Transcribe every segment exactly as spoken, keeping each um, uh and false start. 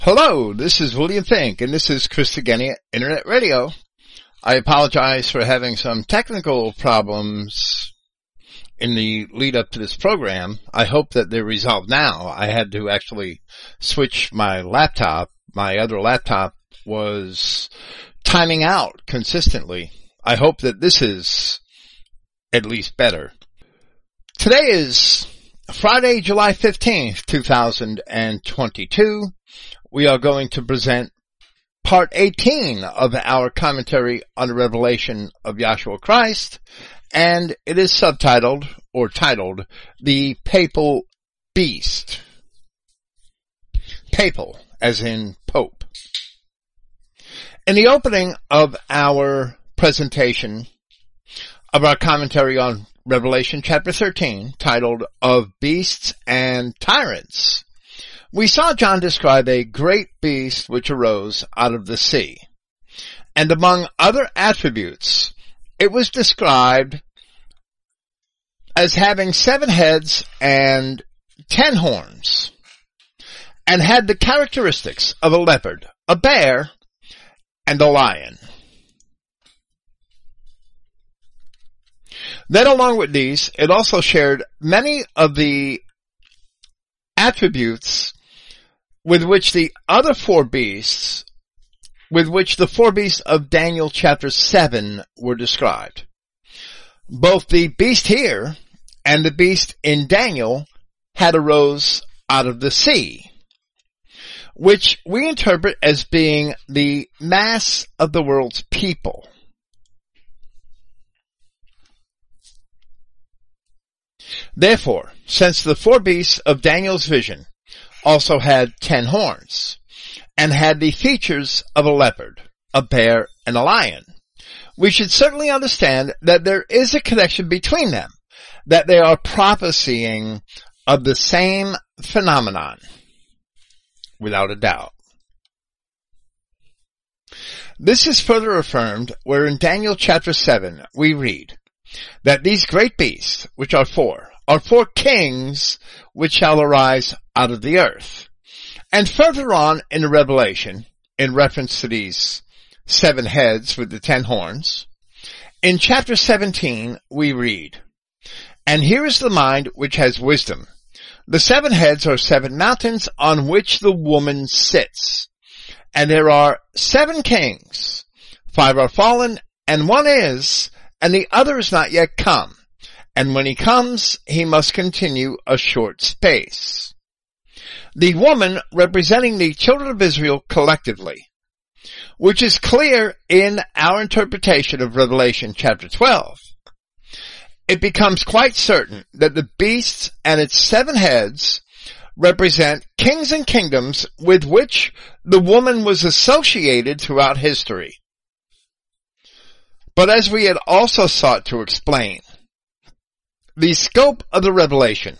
Hello, this is William Fink, and this is Christogenea Internet Radio. I apologize for having some technical problems in the lead up to this program. I hope that they're resolved now. I had to actually switch my laptop. My other laptop was timing out consistently. I hope that this is at least better. Today is Friday, July fifteenth, two thousand twenty-two. We are going to present part eighteen of our commentary on the revelation of Yahshua Christ, and it is subtitled, or titled, The Papal Beast. Papal, as in Pope. In the opening of our presentation of our commentary on Revelation chapter thirteen, titled, Of Beasts and Tyrants, we saw John describe a great beast which arose out of the sea. And among other attributes, it was described as having seven heads and ten horns, and had the characteristics of a leopard, a bear, and a lion. Then along with these, it also shared many of the attributes with which the other four beasts, with which the four beasts of Daniel chapter seven were described. Both the beast here and the beast in Daniel had arose out of the sea, which we interpret as being the mass of the world's people. Therefore, since the four beasts of Daniel's vision also had ten horns, and had the features of a leopard, a bear, and a lion, we should certainly understand that there is a connection between them, that they are prophesying of the same phenomenon, without a doubt. This is further affirmed where in Daniel chapter seven we read that these great beasts, which are four, are four kings which shall arise out of the earth. And further on in the Revelation, in reference to these seven heads with the ten horns, in chapter seventeen we read, And here is the mind which has wisdom. The seven heads are seven mountains on which the woman sits. And there are seven kings. Five are fallen, and one is, and the other is not yet come. And when he comes, he must continue a short space. The woman representing the children of Israel collectively, which is clear in our interpretation of Revelation chapter twelve. It becomes quite certain that the beasts and its seven heads represent kings and kingdoms with which the woman was associated throughout history. But as we had also sought to explain, the scope of the revelation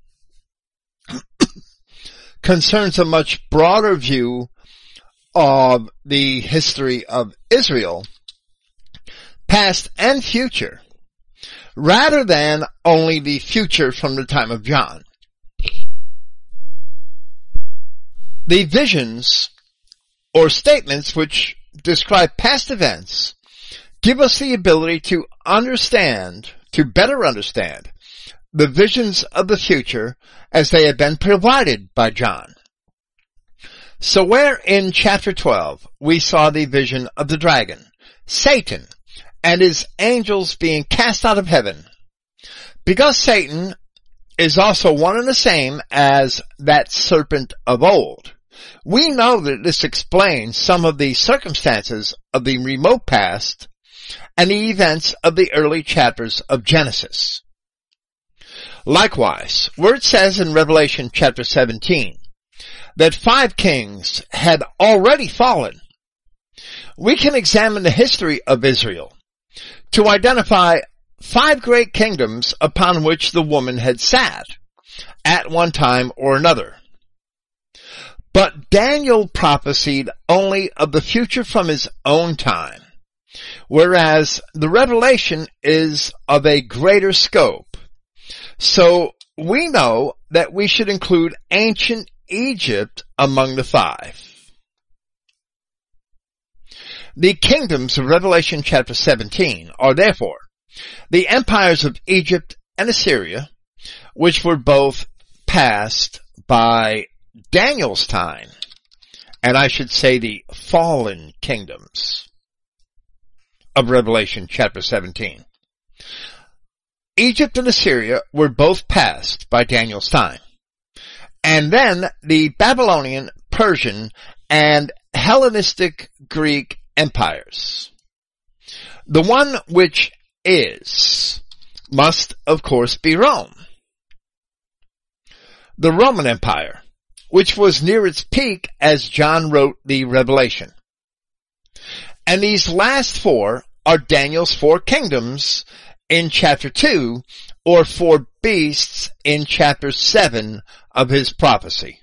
concerns a much broader view of the history of Israel, past and future, rather than only the future from the time of John. The visions or statements which describe past events give us the ability to understand, to better understand, the visions of the future as they have been provided by John. So where in chapter twelve we saw the vision of the dragon, Satan, and his angels being cast out of heaven, because Satan is also one and the same as that serpent of old, we know that this explains some of the circumstances of the remote past and the events of the early chapters of Genesis. Likewise, where it says in Revelation chapter seventeen that five kings had already fallen, we can examine the history of Israel to identify five great kingdoms upon which the woman had sat at one time or another. But Daniel prophesied only of the future from his own time, whereas the revelation is of a greater scope. So we know that we should include ancient Egypt among the five. The kingdoms of Revelation chapter seventeen are therefore the empires of Egypt and Assyria, which were both passed by Daniel's time, and I should say the fallen kingdoms of Revelation chapter seventeen. Egypt and Assyria were both passed by Daniel's time. And then the Babylonian, Persian, and Hellenistic Greek empires. The one which is must, of course, be Rome. The Roman Empire, which was near its peak as John wrote the Revelation. And these last four are Daniel's four kingdoms in chapter two, or four beasts in chapter seven of his prophecy.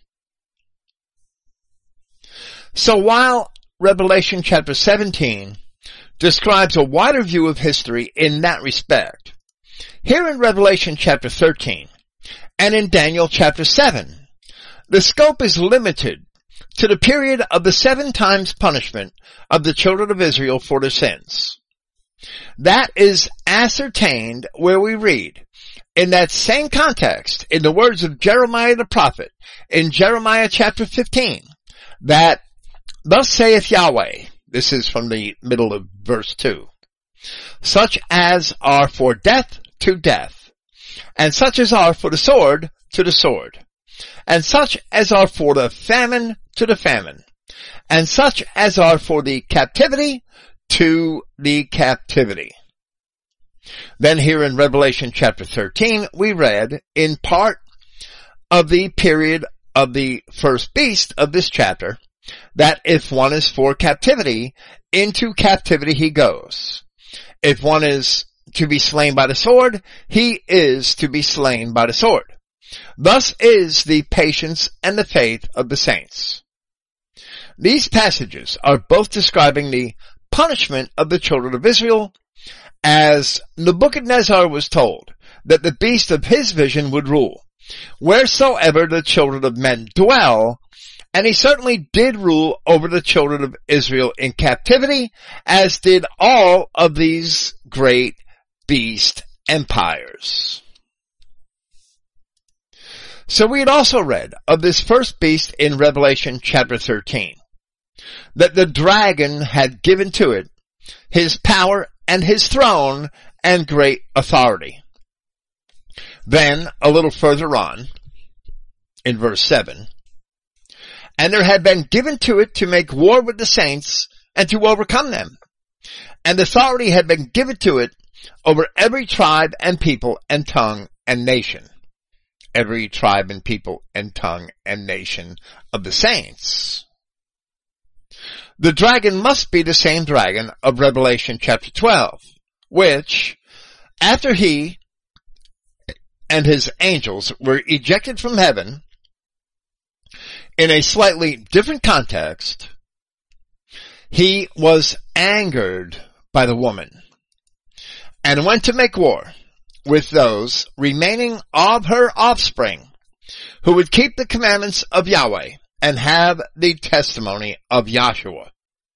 So while Revelation chapter seventeen describes a wider view of history in that respect, here in Revelation chapter thirteen and in Daniel chapter seven, the scope is limited to the period of the seven times punishment of the children of Israel for their sins. That is ascertained where we read, in that same context, in the words of Jeremiah the prophet, in Jeremiah chapter fifteen, that, thus saith Yahweh, this is from the middle of verse two, such as are for death to death, and such as are for the sword to the sword, and such as are for the famine to the famine, and such as are for the captivity to the captivity. Then here in Revelation chapter thirteen, we read in part of the period of the first beast of this chapter, that if one is for captivity, into captivity he goes. If one is to be slain by the sword, he is to be slain by the sword. Thus is the patience and the faith of the saints. These passages are both describing the punishment of the children of Israel, as Nebuchadnezzar was told that the beast of his vision would rule wheresoever the children of men dwell, and he certainly did rule over the children of Israel in captivity, as did all of these great beast empires. So we had also read of this first beast in Revelation chapter thirteen, that the dragon had given to it his power and his throne and great authority. Then, a little further on, in verse seven, and there had been given to it to make war with the saints and to overcome them. And authority had been given to it over every tribe and people and tongue and nation. Every tribe and people and tongue and nation of the saints. The dragon must be the same dragon of Revelation chapter twelve, which, after he and his angels were ejected from heaven, in a slightly different context, he was angered by the woman and went to make war with those remaining of her offspring who would keep the commandments of Yahweh and have the testimony of Yahshua.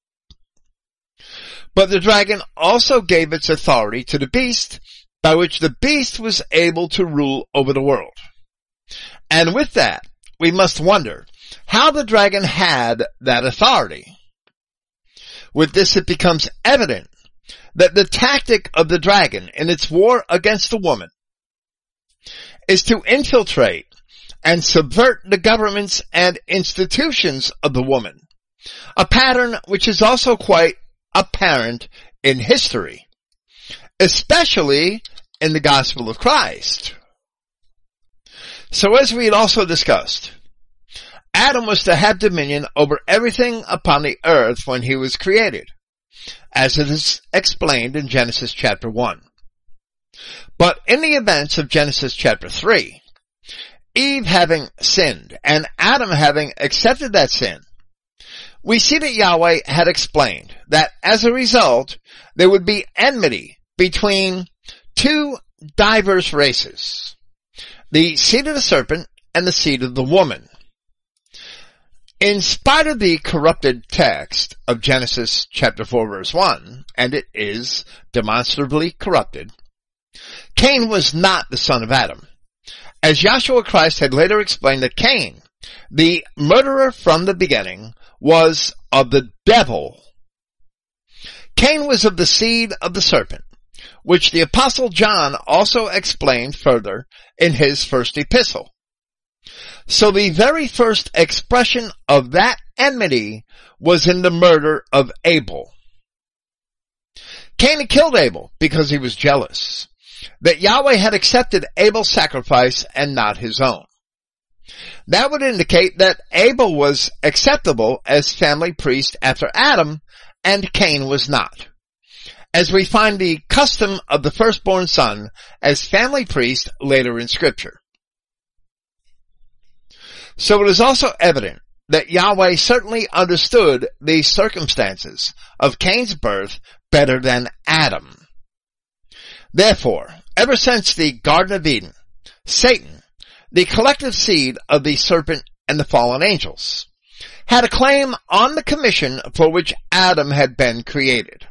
But the dragon also gave its authority to the beast, by which the beast was able to rule over the world. And with that, we must wonder how the dragon had that authority. With this, it becomes evident that the tactic of the dragon in its war against the woman is to infiltrate and subvert the governments and institutions of the woman, a pattern which is also quite apparent in history, especially in the gospel of Christ. So as we had also discussed, Adam was to have dominion over everything upon the earth when he was created, as it is explained in Genesis chapter one. But in the events of Genesis chapter three, Eve having sinned and Adam having accepted that sin, we see that Yahweh had explained that as a result, there would be enmity between two diverse races, the seed of the serpent and the seed of the woman. In spite of the corrupted text of Genesis chapter four verse one, and it is demonstrably corrupted, Cain was not the son of Adam. As Yahshua Christ had later explained that Cain, the murderer from the beginning, was of the devil. Cain was of the seed of the serpent, which the Apostle John also explained further in his first epistle. So the very first expression of that enmity was in the murder of Abel. Cain had killed Abel because he was jealous that Yahweh had accepted Abel's sacrifice and not his own. That would indicate that Abel was acceptable as family priest after Adam, and Cain was not, as we find the custom of the firstborn son as family priest later in Scripture. So it is also evident that Yahweh certainly understood the circumstances of Cain's birth better than Adam. Therefore, ever since the Garden of Eden, Satan, the collective seed of the serpent and the fallen angels, had a claim on the commission for which Adam had been created.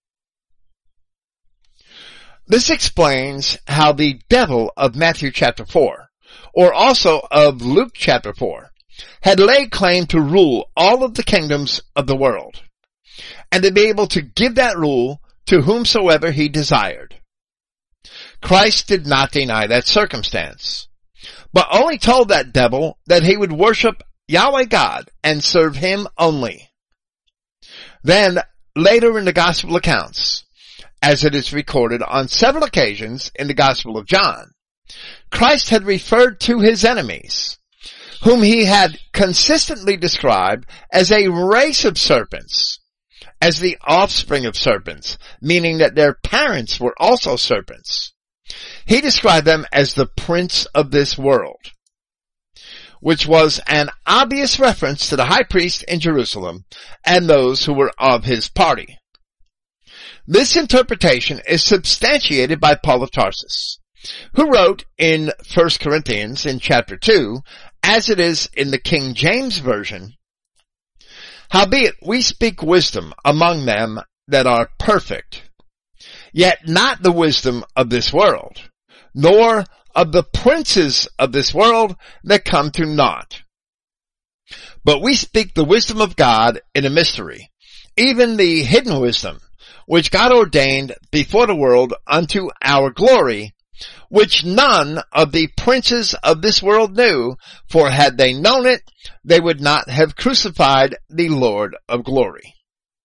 This explains how the devil of Matthew chapter four, or also of Luke chapter four, had laid claim to rule all of the kingdoms of the world, and to be able to give that rule to whomsoever he desired. Christ did not deny that circumstance, but only told that devil that he would worship Yahweh God and serve him only. Then, later in the gospel accounts, as it is recorded on several occasions in the Gospel of John, Christ had referred to his enemies, whom he had consistently described as a race of serpents, as the offspring of serpents, meaning that their parents were also serpents. He described them as the prince of this world, which was an obvious reference to the high priest in Jerusalem and those who were of his party. This interpretation is substantiated by Paul of Tarsus, who wrote in First Corinthians in chapter two, as it is in the King James Version, "Howbeit we speak wisdom among them that are perfect, yet not the wisdom of this world, nor of the princes of this world that come to naught. But we speak the wisdom of God in a mystery, even the hidden wisdom, which God ordained before the world unto our glory, which none of the princes of this world knew, for had they known it, they would not have crucified the Lord of glory."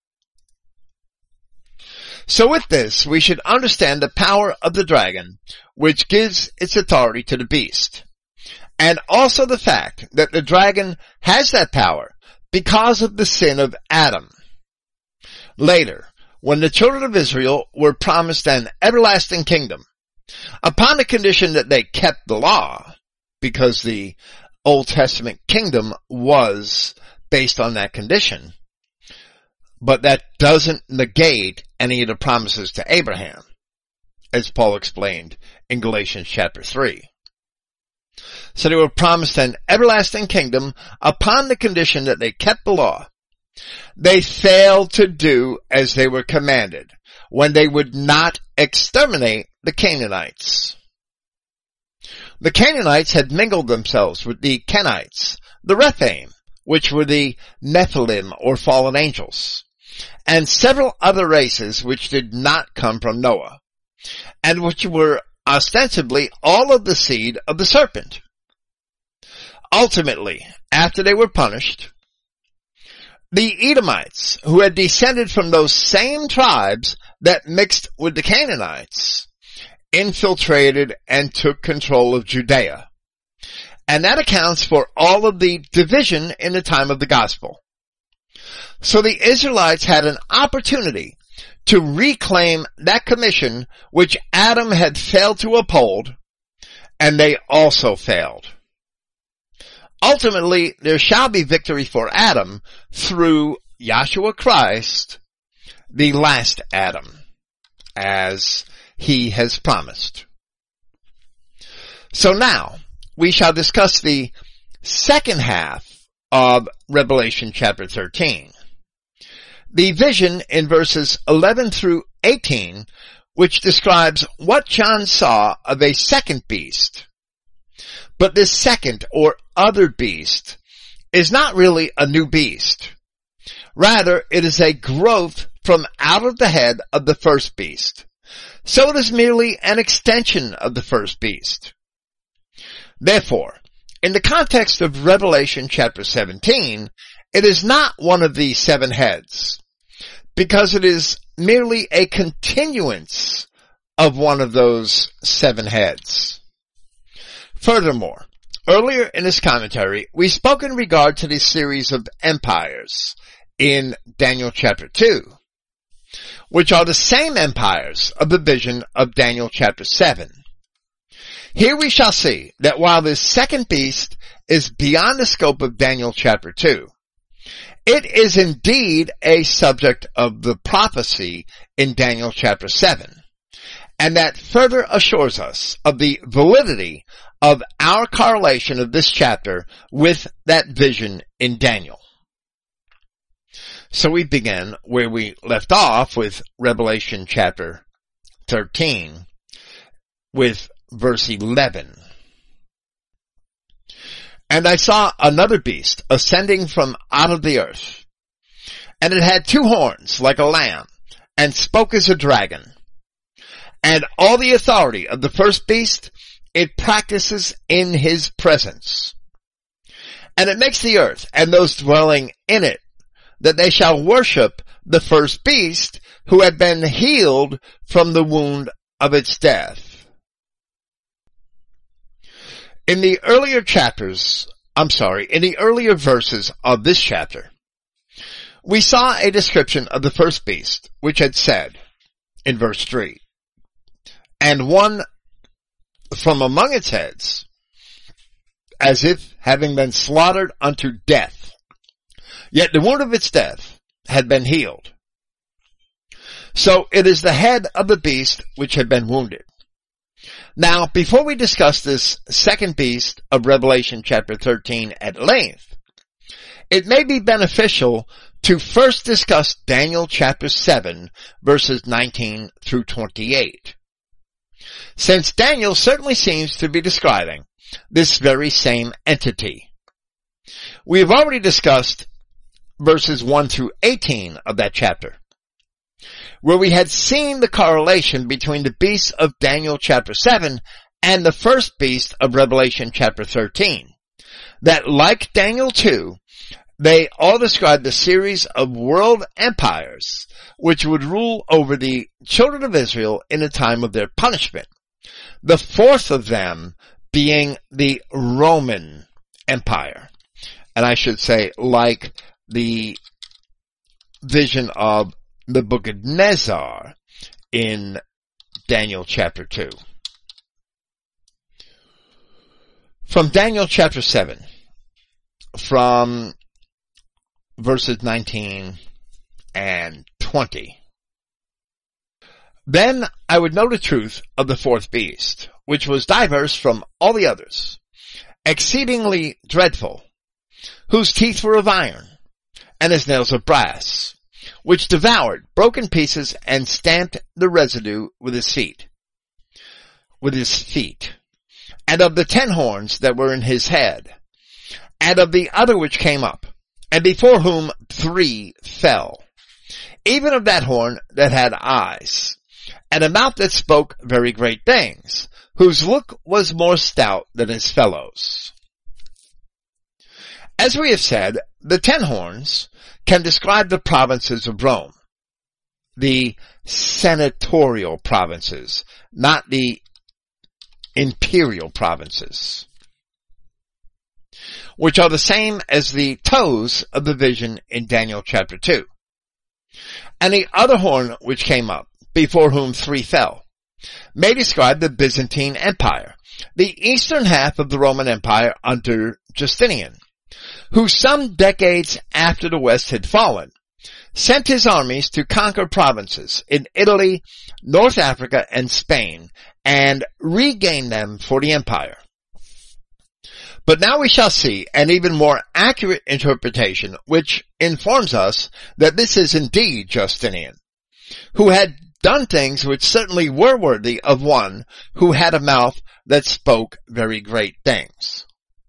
So with this, we should understand the power of the dragon, which gives its authority to the beast, and also the fact that the dragon has that power because of the sin of Adam. Later, when the children of Israel were promised an everlasting kingdom, upon the condition that they kept the law, because the Old Testament kingdom was based on that condition, but that doesn't negate any of the promises to Abraham, as Paul explained in Galatians chapter three. So they were promised an everlasting kingdom upon the condition that they kept the law. They failed to do as they were commanded when they would not exterminate the Canaanites. The Canaanites had mingled themselves with the Kenites, the Rephaim, which were the Nephilim or fallen angels, and several other races which did not come from Noah, and which were ostensibly all of the seed of the serpent. Ultimately, after they were punished, the Edomites, who had descended from those same tribes that mixed with the Canaanites, infiltrated and took control of Judea. And that accounts for all of the division in the time of the gospel. So the Israelites had an opportunity to reclaim that commission which Adam had failed to uphold, and they also failed. Ultimately, there shall be victory for Adam through Yahshua Christ, the last Adam, as he has promised. So now, we shall discuss the second half of Revelation chapter thirteen. The vision in verses eleven through eighteen, which describes what John saw of a second beast. But this second or other beast is not really a new beast. Rather, it is a growth from out of the head of the first beast. So it is merely an extension of the first beast. Therefore, in the context of Revelation chapter seventeen, it is not one of the seven heads, because it is merely a continuance of one of those seven heads. Furthermore, earlier in this commentary, we spoke in regard to the series of empires in Daniel chapter two, which are the same empires of the vision of Daniel chapter seven. Here we shall see that while this second beast is beyond the scope of Daniel chapter two, it is indeed a subject of the prophecy in Daniel chapter seven, and that further assures us of the validity of our correlation of this chapter with that vision in Daniel. So we begin where we left off with Revelation chapter thirteen, with verse eleven. And I saw another beast ascending from out of the earth, and it had two horns like a lamb, and spoke as a dragon. And all the authority of the first beast it practices in his presence. And it makes the earth and those dwelling in it, that they shall worship the first beast who had been healed from the wound of its death. In the earlier chapters, I'm sorry, in the earlier verses of this chapter, we saw a description of the first beast, which had said, in verse three, and one from among its heads, as if having been slaughtered unto death, yet the wound of its death had been healed. So it is the head of the beast which had been wounded. Now, before we discuss this second beast of Revelation chapter thirteen at length, it may be beneficial to first discuss Daniel chapter seven, verses nineteen through twenty-eight. Since Daniel certainly seems to be describing this very same entity. We have already discussed verses one through eighteen of that chapter, where we had seen the correlation between the beasts of Daniel chapter seven and the first beast of Revelation chapter thirteen. That, like Daniel two, they all describe the series of world empires which would rule over the children of Israel in the time of their punishment. The fourth of them being the Roman Empire. And I should say, like the vision of the book of Nebuchadnezzar in Daniel chapter two. From Daniel chapter seven, from verses nineteen and twenty. Then I would know the truth of the fourth beast, which was diverse from all the others, exceedingly dreadful, whose teeth were of iron, and his nails of brass, which devoured, broke in pieces, and stamped the residue with his feet, with his feet, and of the ten horns that were in his head, and of the other which came up, and before whom three fell, even of that horn that had eyes, and a mouth that spoke very great things, whose look was more stout than his fellows. As we have said, the ten horns can describe the provinces of Rome, the senatorial provinces, not the imperial provinces, which are the same as the toes of the vision in Daniel chapter two. And the other horn which came up, before whom three fell, may describe the Byzantine Empire, the eastern half of the Roman Empire under Justinian, who some decades after the West had fallen, sent his armies to conquer provinces in Italy, North Africa, and Spain, and regain them for the empire. But now we shall see an even more accurate interpretation, which informs us that this is indeed Justinian, who had done things which certainly were worthy of one who had a mouth that spoke very great things.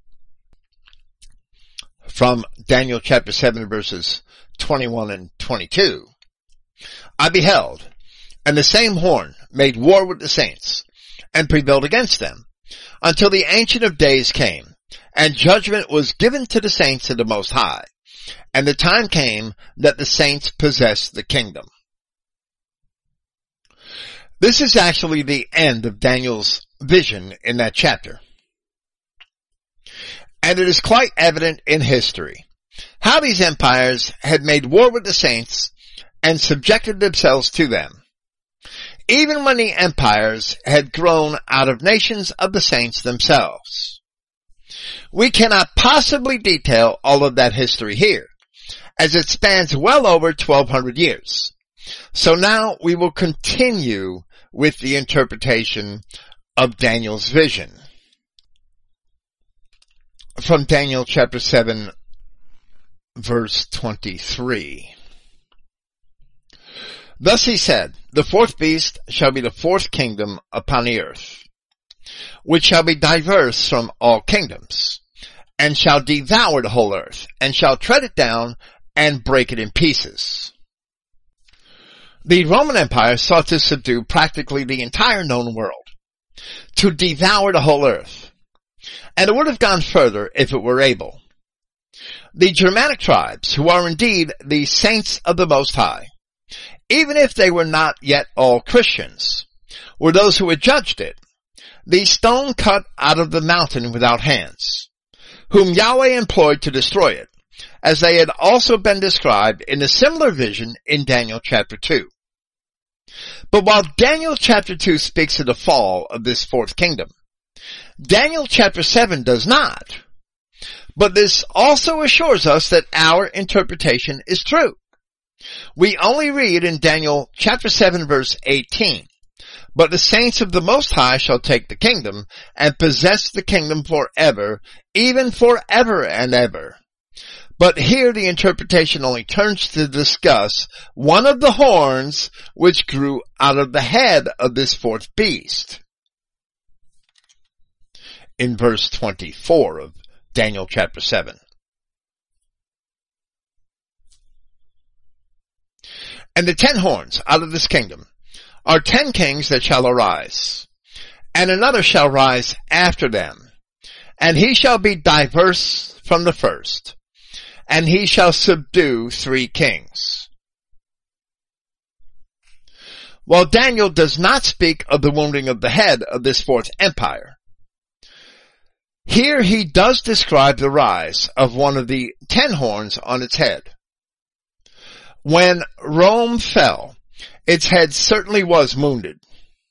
From Daniel chapter seven verses twenty-one and twenty-two. I beheld, and the same horn made war with the saints, and prevailed against them, until the Ancient of Days came, and judgment was given to the saints of the Most High, and the time came that the saints possessed the kingdom. This is actually the end of Daniel's vision in that chapter. And it is quite evident in history how these empires had made war with the saints and subjected themselves to them, even when the empires had grown out of nations of the saints themselves. We cannot possibly detail all of that history here, as it spans well over twelve hundred years. So now we will continue with the interpretation of Daniel's vision. From Daniel chapter seven, verse twenty-three. Thus he said, the fourth beast shall be the fourth kingdom upon the earth, which shall be diverse from all kingdoms, and shall devour the whole earth, and shall tread it down, and break it in pieces. The Roman Empire sought to subdue practically the entire known world, to devour the whole earth, and it would have gone further if it were able. The Germanic tribes, who are indeed the saints of the Most High, even if they were not yet all Christians, were those who had judged it, the stone cut out of the mountain without hands, whom Yahweh employed to destroy it, as they had also been described in a similar vision in Daniel chapter two. But while Daniel chapter two speaks of the fall of this fourth kingdom, Daniel chapter seven does not. But this also assures us that our interpretation is true. We only read in Daniel chapter seven verse eighteen, but the saints of the Most High shall take the kingdom and possess the kingdom forever, even forever and ever. But here the interpretation only turns to discuss one of the horns which grew out of the head of this fourth beast. In verse twenty-four of Daniel chapter seven. And the ten horns out of this kingdom are ten kings that shall arise, and another shall rise after them, and he shall be diverse from the first, and he shall subdue three kings. While Daniel does not speak of the wounding of the head of this fourth empire, here he does describe the rise of one of the ten horns on its head. When Rome fell, its head certainly was wounded.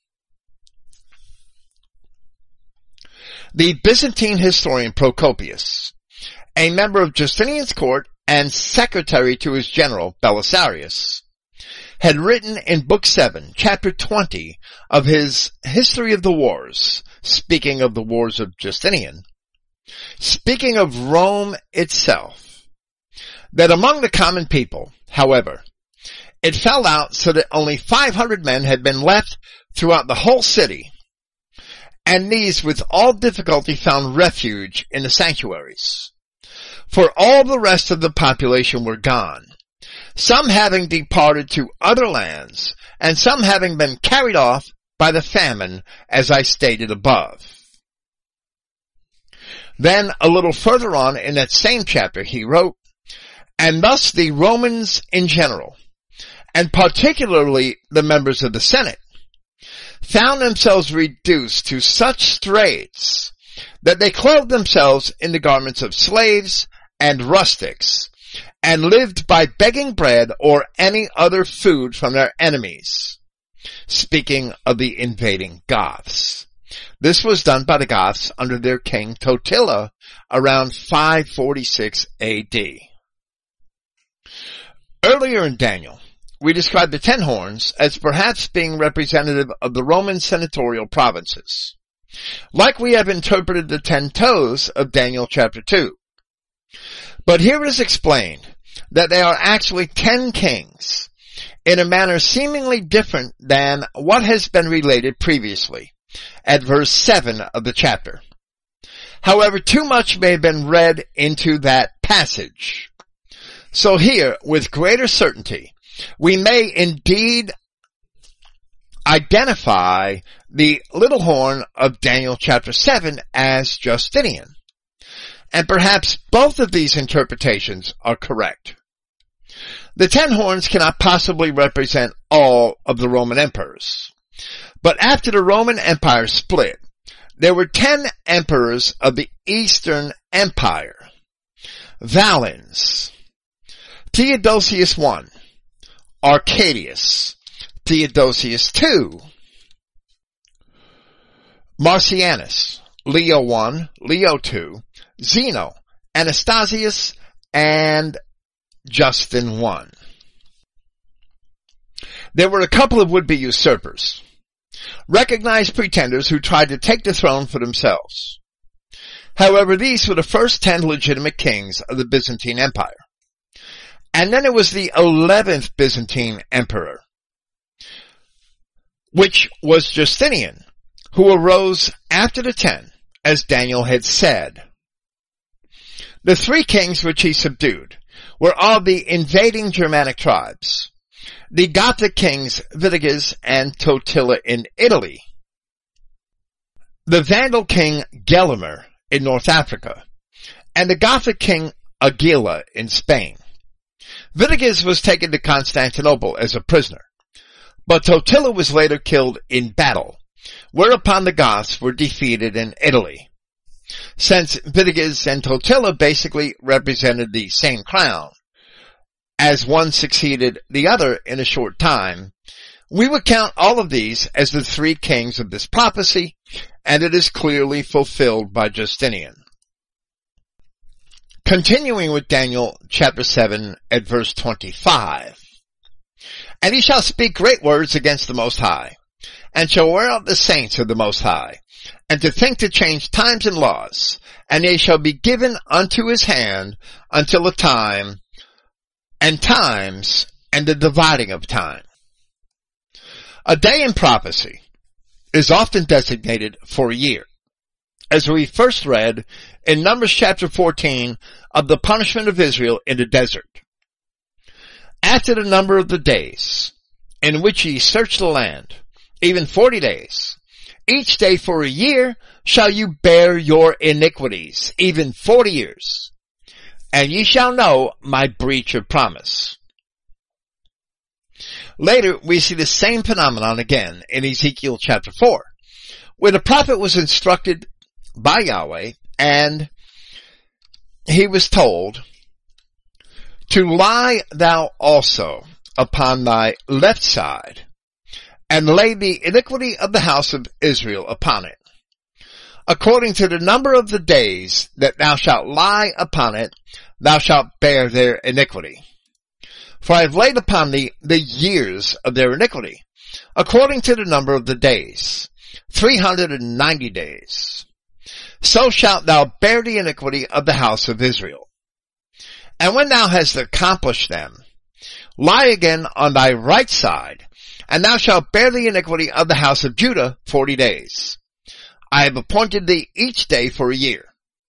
The Byzantine historian Procopius, a member of Justinian's court and secretary to his general Belisarius, had written in Book seven, Chapter twenty of his History of the Wars, speaking of the wars of Justinian, speaking of Rome itself, that among the common people, however, it fell out so that only five hundred men had been left throughout the whole city, and these with all difficulty found refuge in the sanctuaries. For all the rest of the population were gone, some having departed to other lands, and some having been carried off by the famine, as I stated above. Then, a little further on in that same chapter, he wrote, and thus the Romans in general, and particularly the members of the Senate, found themselves reduced to such straits that they clothed themselves in the garments of slaves and rustics, and lived by begging bread or any other food from their enemies. Speaking of the invading Goths. This was done by the Goths under their king Totila around five forty-six A D. Earlier in Daniel, we described the ten horns as perhaps being representative of the Roman senatorial provinces. like we have interpreted the ten toes of Daniel chapter two. But here it is explained that they are actually ten kings, in a manner seemingly different than what has been related previously, at verse seven of the chapter. However, too much may have been read into that passage. So here, with greater certainty, we may indeed identify the little horn of Daniel chapter seven as Justinian. And perhaps both of these interpretations are correct. The ten horns cannot possibly represent all of the Roman emperors. But after the Roman Empire split, there were ten emperors of the Eastern Empire. Valens, Theodosius the First, Arcadius, Theodosius the Second, Marcianus, Leo the First, Leo the Second, Zeno, Anastasius, and Justin the First. There were a couple of would-be usurpers, recognized pretenders who tried to take the throne for themselves. However, these were the first ten legitimate kings of the Byzantine Empire. And then it was the eleventh Byzantine emperor, which was Justinian, who arose after the ten, as Daniel had said. The three kings which he subdued were all the invading Germanic tribes, the Gothic kings Witigis and Totila in Italy, the Vandal king Gelimer in North Africa, and the Gothic king Aguila in Spain. Witigis was taken to Constantinople as a prisoner, but Totila was later killed in battle, whereupon the Goths were defeated in Italy. Since Witigis and Totila basically represented the same crown, as one succeeded the other in a short time, we would count all of these as the three kings of this prophecy, and it is clearly fulfilled by Justinian. Continuing with Daniel chapter seven at verse twenty-five. And he shall speak great words against the Most High, and shall wear out the saints of the Most High, and to think to change times and laws, and they shall be given unto his hand until a time, and times, and the dividing of time. A day in prophecy is often designated for a year, as we first read in Numbers chapter fourteen of the punishment of Israel in the desert. After the number of the days in which ye search the land, even forty days, each day for a year shall you bear your iniquities, even forty years, and ye shall know my breach of promise. Later, we see the same phenomenon again in Ezekiel chapter four, where the prophet was instructed by Yahweh, and he was told, to lie thou also upon thy left side, and lay the iniquity of the house of Israel upon it, according to the number of the days that thou shalt lie upon it, thou shalt bear their iniquity. For I have laid upon thee the years of their iniquity, according to the number of the days, three hundred and ninety days. So shalt thou bear the iniquity of the house of Israel. And when thou hast accomplished them, lie again on thy right side, and thou shalt bear the iniquity of the house of Judah forty days. I have appointed thee each day for a year.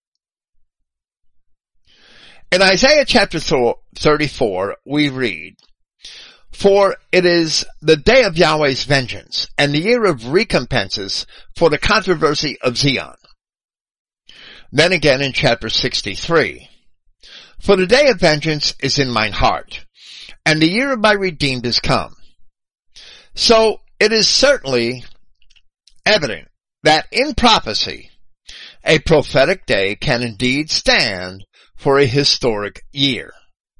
In Isaiah chapter thirty-four, we read, For it is the day of Yahweh's vengeance, and the year of recompenses for the controversy of Zion. Then again in chapter sixty-three, For the day of vengeance is in mine heart, and the year of my redeemed is come. So it is certainly evident that in prophecy, a prophetic day can indeed stand for a historic year.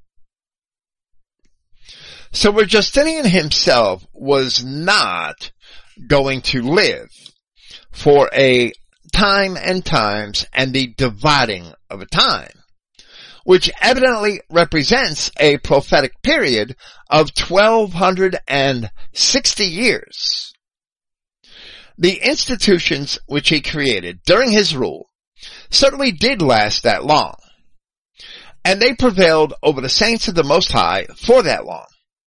So where Justinian himself was not going to live for a time and times and the dividing of a time, which evidently represents a prophetic period of twelve sixty years. The institutions which he created during his rule certainly did last that long, and they prevailed over the saints of the Most High for that long.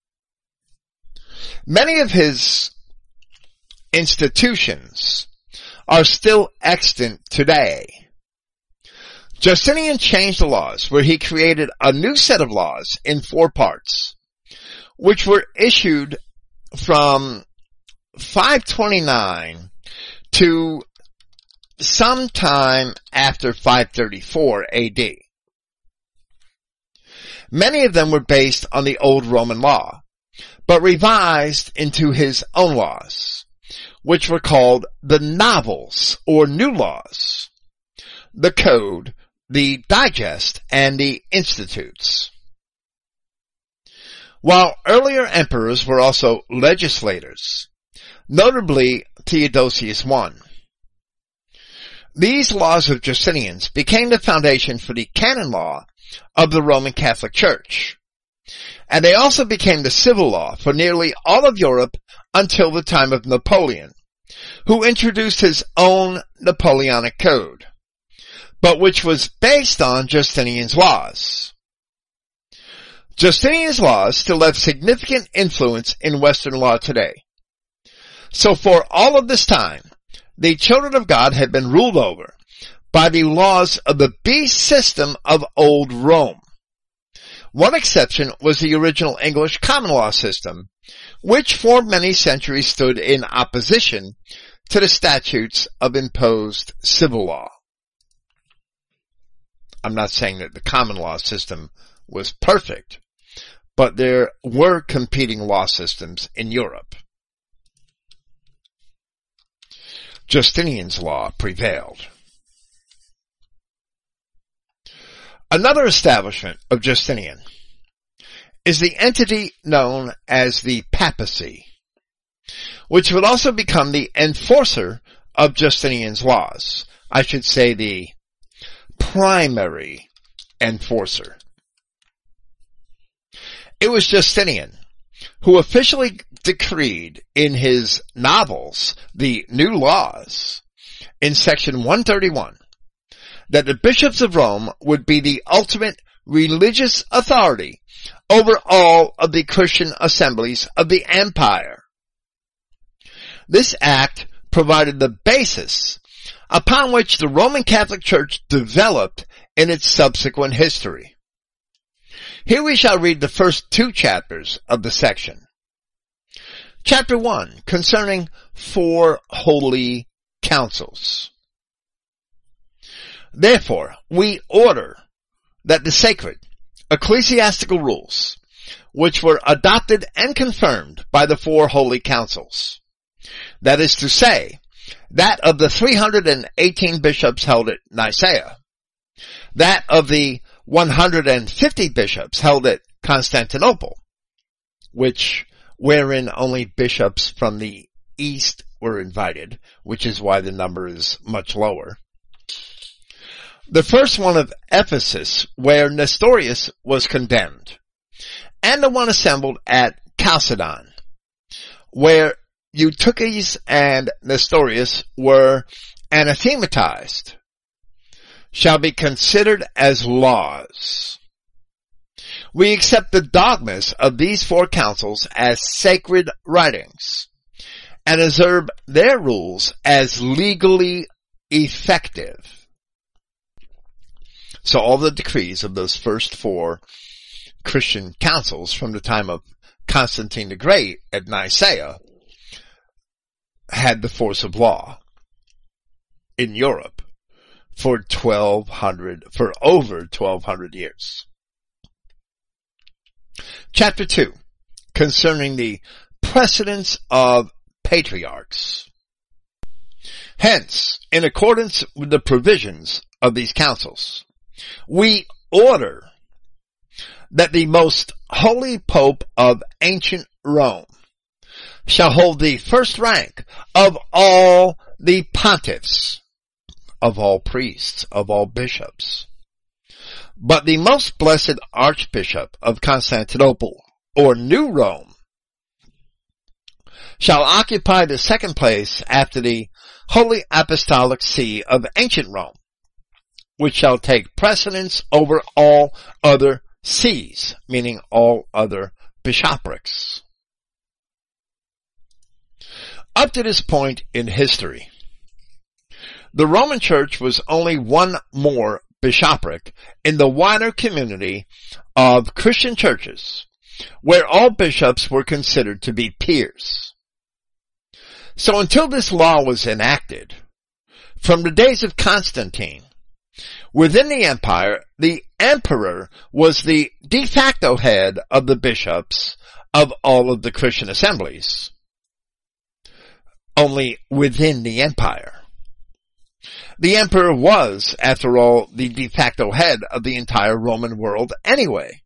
Many of his institutions are still extant today. Justinian changed the laws where he created a new set of laws in four parts, which were issued from five twenty-nine to sometime after five thirty-four A D. Many of them were based on the old Roman law, but revised into his own laws, which were called the novels or new laws, the code, the digest, and the institutes. While earlier emperors were also legislators, notably Theodosius the First. These laws of Justinian's became the foundation for the canon law of the Roman Catholic Church, and they also became the civil law for nearly all of Europe until the time of Napoleon, who introduced his own Napoleonic Code, but which was based on Justinian's laws. Justinian's laws still have significant influence in Western law today. So for all of this time, the children of God had been ruled over by the laws of the beast system of old Rome. One exception was the original English common law system, which for many centuries stood in opposition to the statutes of imposed civil law. I'm not saying that the common law system was perfect, but there were competing law systems in Europe. Justinian's law prevailed. Another establishment of Justinian is the entity known as the papacy, which would also become the enforcer of Justinian's laws. I should say the primary enforcer. It was Justinian who officially decreed in his novels, the New Laws, in section one thirty-one, that the bishops of Rome would be the ultimate religious authority over all of the Christian assemblies of the empire. This act provided the basis upon which the Roman Catholic Church developed in its subsequent history. Here we shall read the first two chapters of the section. Chapter one, concerning four holy councils. Therefore, we order that the sacred ecclesiastical rules, which were adopted and confirmed by the four holy councils, that is to say, that of the three hundred eighteen bishops held at Nicaea, that of the one hundred fifty bishops held at Constantinople, which wherein only bishops from the east were invited, which is why the number is much lower. The first one of Ephesus, where Nestorius was condemned, and the one assembled at Chalcedon, where Eutyches and Nestorius were anathematized, shall be considered as laws. We accept the dogmas of these four councils as sacred writings, and observe their rules as legally effective. So all the decrees of those first four Christian councils from the time of Constantine the Great at Nicaea had the force of law in Europe for twelve hundred, for over twelve hundred years. Chapter two, concerning the precedence of patriarchs. Hence, in accordance with the provisions of these councils, we order that the most holy Pope of ancient Rome shall hold the first rank of all the pontiffs, of all priests, of all bishops. But the most blessed Archbishop of Constantinople, or New Rome, shall occupy the second place after the Holy Apostolic See of ancient Rome, which shall take precedence over all other sees, meaning all other bishoprics. Up to this point in history, the Roman Church was only one more bishopric in the wider community of Christian churches, where all bishops were considered to be peers. So until this law was enacted, from the days of Constantine, within the empire, the emperor was the de facto head of the bishops of all of the Christian assemblies, only within the empire. The emperor was, after all, the de facto head of the entire Roman world anyway.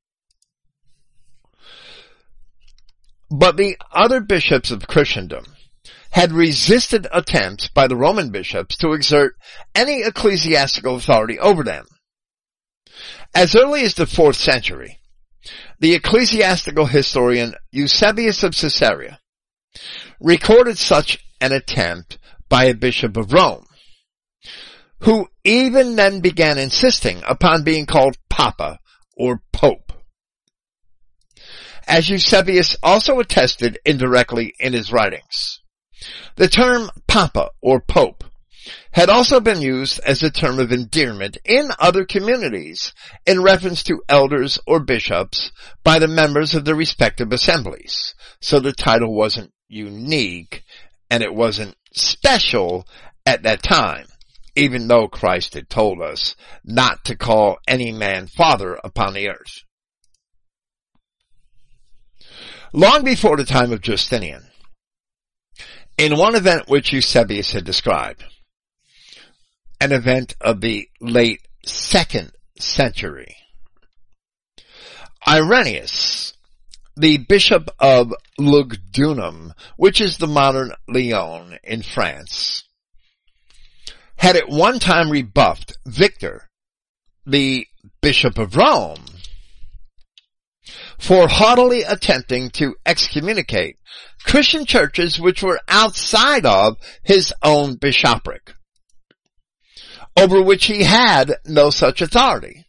But the other bishops of Christendom had resisted attempts by the Roman bishops to exert any ecclesiastical authority over them. As early as the fourth century, the ecclesiastical historian Eusebius of Caesarea recorded such an attempt by a bishop of Rome, who even then began insisting upon being called Papa or Pope. As Eusebius also attested indirectly in his writings, the term Papa or Pope had also been used as a term of endearment in other communities in reference to elders or bishops by the members of the respective assemblies. So the title wasn't unique and it wasn't special at that time, even though Christ had told us not to call any man father upon the earth. Long before the time of Justinian, in one event which Eusebius had described, an event of the late second century, Irenaeus, the bishop of Lugdunum, which is the modern Lyon in France, had at one time rebuffed Victor, the bishop of Rome, for haughtily attempting to excommunicate Christian churches which were outside of his own bishopric, over which he had no such authority.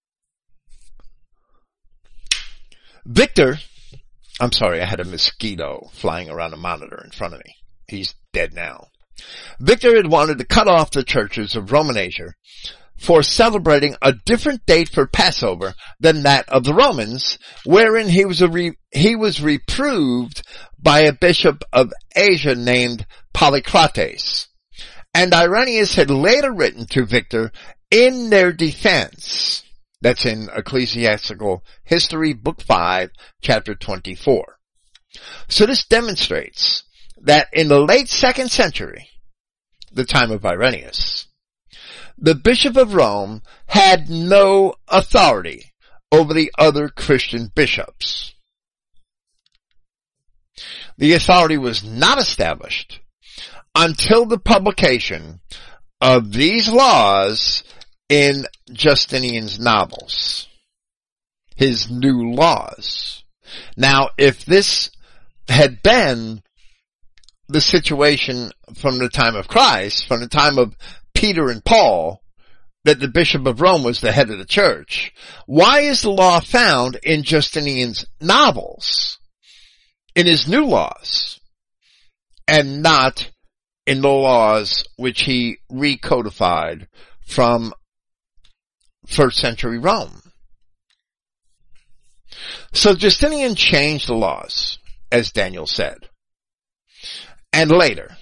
Victor, I'm sorry, I had a mosquito flying around the monitor in front of me. He's dead now. Victor had wanted to cut off the churches of Roman Asia for celebrating a different date for Passover than that of the Romans, wherein he was a re- he was reproved by a bishop of Asia named Polycrates. And Irenaeus had later written to Victor in their defense. That's in Ecclesiastical History, Book five, Chapter twenty-four. So this demonstrates that in the late second century, the time of Irenaeus, the Bishop of Rome had no authority over the other Christian bishops. The authority was not established until the publication of these laws in Justinian's novels, his new laws. Now, if this had been the situation from the time of Christ, from the time of Peter and Paul, that the Bishop of Rome was the head of the church, why is the law found in Justinian's novels, in his new laws, and not in the laws which he recodified from first century Rome? So Justinian changed the laws, as Daniel said. And later,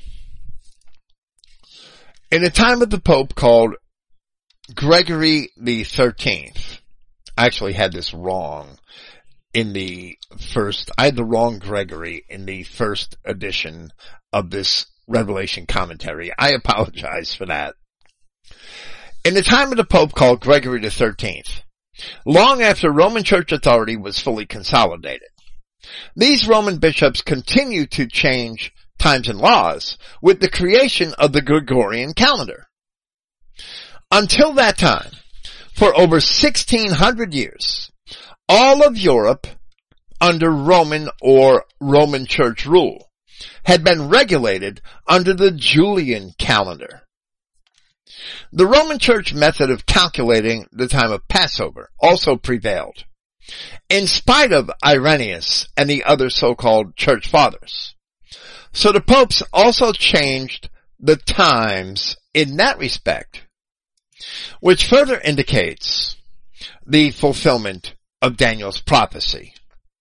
in the time of the Pope called Gregory the thirteenth, I actually had this wrong in the first, I had the wrong Gregory in the first edition of this Revelation commentary. I apologize for that. In the time of the Pope called Gregory the thirteenth, long after Roman Church authority was fully consolidated, these Roman bishops continued to change times and laws with the creation of the Gregorian calendar. Until that time, for over sixteen hundred years, all of Europe under Roman or Roman Church rule had been regulated under the Julian calendar. The Roman Church method of calculating the time of Passover also prevailed, in spite of Irenaeus and the other so-called church fathers. So the popes also changed the times in that respect, which further indicates the fulfillment of Daniel's prophecy.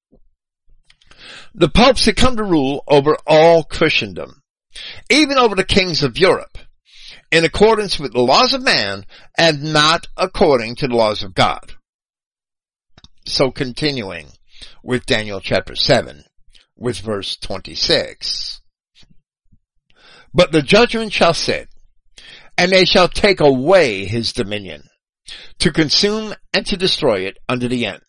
The popes had come to rule over all Christendom, even over the kings of Europe, in accordance with the laws of man and not according to the laws of God. So continuing with Daniel chapter seven, with verse twenty-six. But the judgment shall sit, and they shall take away his dominion, to consume and to destroy it unto the end.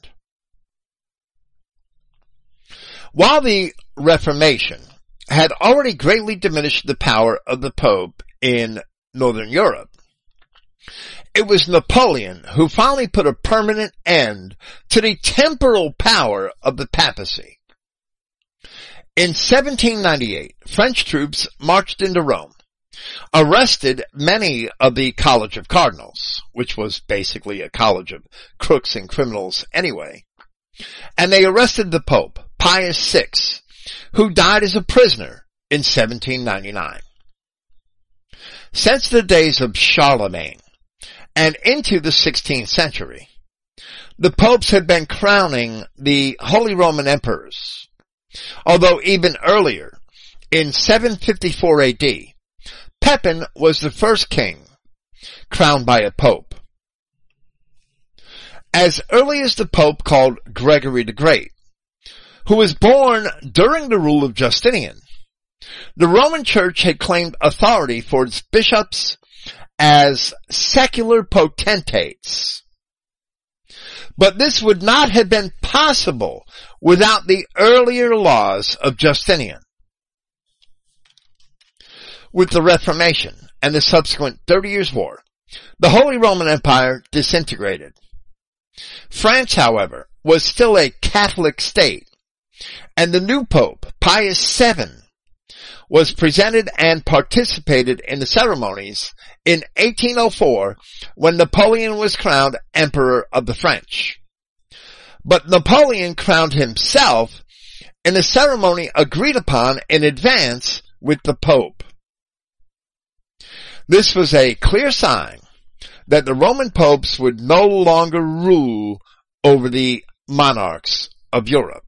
While the Reformation had already greatly diminished the power of the Pope in Northern Europe, it was Napoleon who finally put a permanent end to the temporal power of the papacy. In seventeen ninety-eight, French troops marched into Rome, arrested many of the College of Cardinals, which was basically a college of crooks and criminals anyway, and they arrested the Pope, Pius the Sixth, who died as a prisoner in seventeen ninety-nine. Since the days of Charlemagne and into the sixteenth century, the popes had been crowning the Holy Roman Emperors, although even earlier, in seven fifty-four A D, Pepin was the first king crowned by a pope. As early as the pope called Gregory the Great, who was born during the rule of Justinian, the Roman Church had claimed authority for its bishops as secular potentates. But this would not have been possible without the earlier laws of Justinian. With the Reformation and the subsequent Thirty Years' War, the Holy Roman Empire disintegrated. France, however, was still a Catholic state, and the new Pope, Pius the Seventh, was presented and participated in the ceremonies in eighteen oh four when Napoleon was crowned Emperor of the French. But Napoleon crowned himself in a ceremony agreed upon in advance with the Pope. This was a clear sign that the Roman popes would no longer rule over the monarchs of Europe.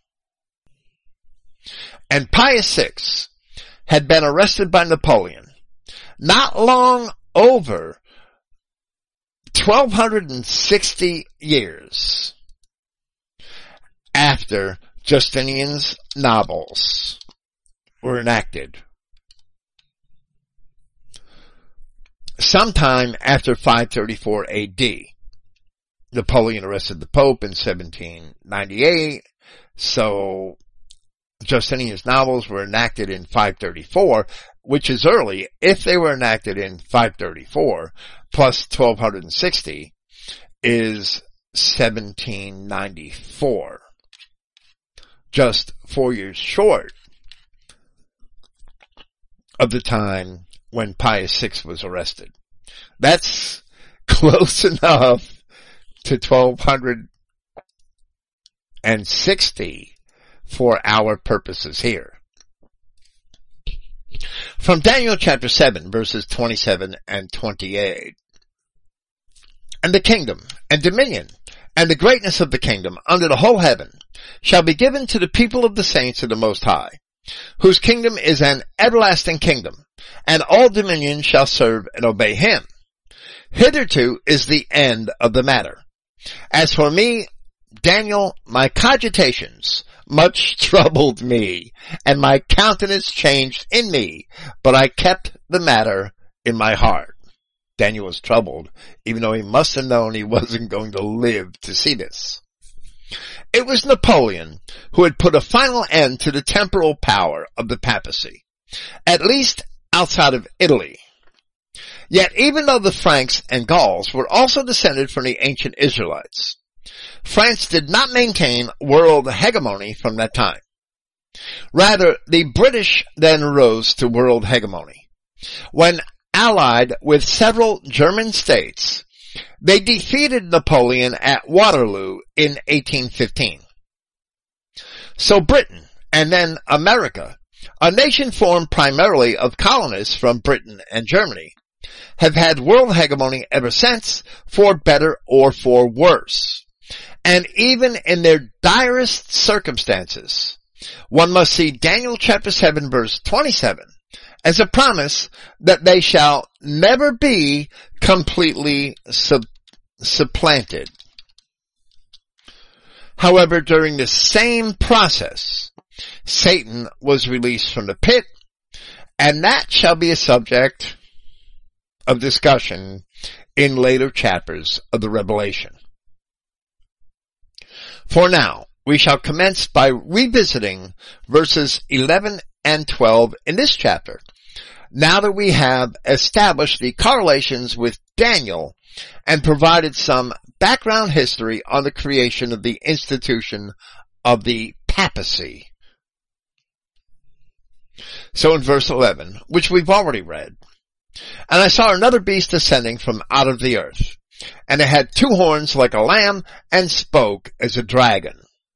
And Pius the Sixth had been arrested by Napoleon not long over twelve sixty years after Justinian's novels were enacted. Sometime after five thirty-four A D, Napoleon arrested the Pope in seventeen ninety-eight, so Justinian's novels were enacted in five thirty-four, which is early. If they were enacted in five thirty-four, plus twelve sixty is seventeen ninety-four. Just four years short of the time when Pius the Sixth was arrested. That's close enough to twelve sixty for our purposes here. From Daniel chapter seven, verses twenty-seven and twenty-eight. And the kingdom, and dominion, and the greatness of the kingdom under the whole heaven shall be given to the people of the saints of the Most High, whose kingdom is an everlasting kingdom, and all dominion shall serve and obey him. Hitherto is the end of the matter. As for me, Daniel, my cogitations much troubled me, and my countenance changed in me, but I kept the matter in my heart. Daniel was troubled, even though he must have known he wasn't going to live to see this. It was Napoleon who had put a final end to the temporal power of the papacy, at least outside of Italy. Yet even though the Franks and Gauls were also descended from the ancient Israelites, France did not maintain world hegemony from that time. Rather, the British then rose to world hegemony. When allied with several German states, they defeated Napoleon at Waterloo in eighteen fifteen. So Britain, and then America, a nation formed primarily of colonists from Britain and Germany, have had world hegemony ever since, for better or for worse. And even in their direst circumstances, one must see Daniel chapter seven verse twenty-seven as a promise that they shall never be completely sub- supplanted. However, during the same process, Satan was released from the pit, and that shall be a subject of discussion in later chapters of the Revelation. For now, we shall commence by revisiting verses eleven and twelve in this chapter, now that we have established the correlations with Daniel and provided some background history on the creation of the institution of the papacy. So in verse eleven, which we've already read, "And I saw another beast ascending from out of the earth, and it had two horns like a lamb, and spoke as a dragon."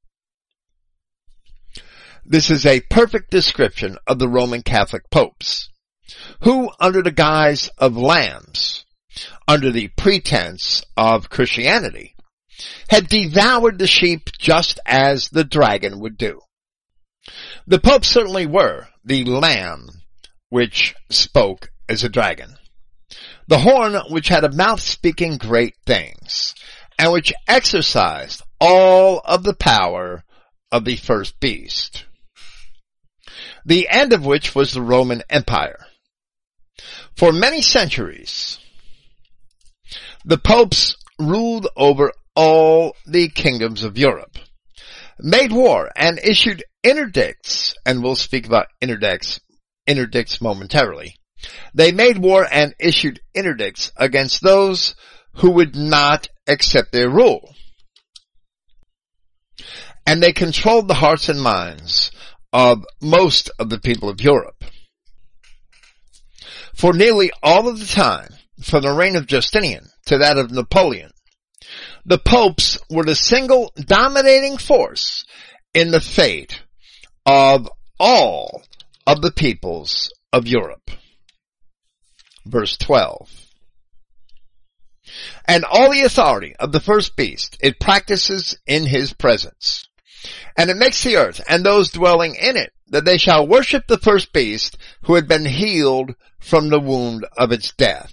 This is a perfect description of the Roman Catholic popes, who, under the guise of lambs, under the pretense of Christianity, had devoured the sheep just as the dragon would do. The popes certainly were the lamb which spoke as a dragon, the horn which had a mouth speaking great things, and which exercised all of the power of the first beast, the end of which was the Roman Empire. For many centuries, the popes ruled over all the kingdoms of Europe, made war, and issued interdicts, and we'll speak about interdicts, interdicts momentarily. They made war and issued interdicts against those who would not accept their rule. And they controlled the hearts and minds of most of the people of Europe. For nearly all of the time, from the reign of Justinian to that of Napoleon, the popes were the single dominating force in the fate of all of the peoples of Europe. Verse twelve. "And all the authority of the first beast it practices in his presence. And it makes the earth and those dwelling in it that they shall worship the first beast who had been healed from the wound of its death."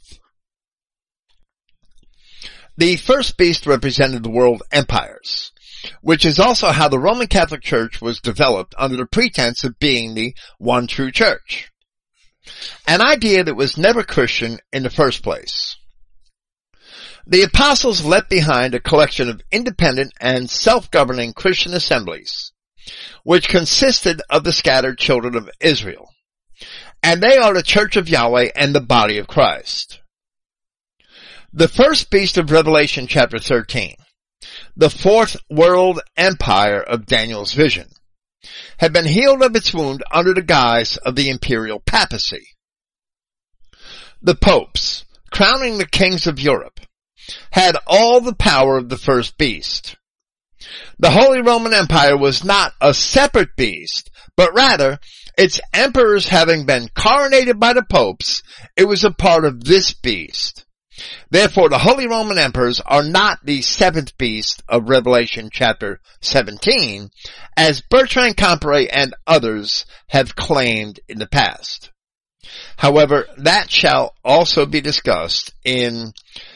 The first beast represented the world empires, which is also how the Roman Catholic Church was developed under the pretense of being the one true church, an idea that was never Christian in the first place. The apostles left behind a collection of independent and self-governing Christian assemblies, which consisted of the scattered children of Israel, and they are the Church of Yahweh and the body of Christ. The first beast of Revelation chapter thirteen, the fourth world empire of Daniel's vision, had been healed of its wound under the guise of the imperial papacy. The popes, crowning the kings of Europe, had all the power of the first beast. The Holy Roman Empire was not a separate beast, but rather, its emperors having been coronated by the popes, it was a part of this beast. Therefore, the Holy Roman Emperors are not the seventh beast of Revelation chapter seventeen, as Bertrand Comparet and others have claimed in the past. However, that shall also be discussed in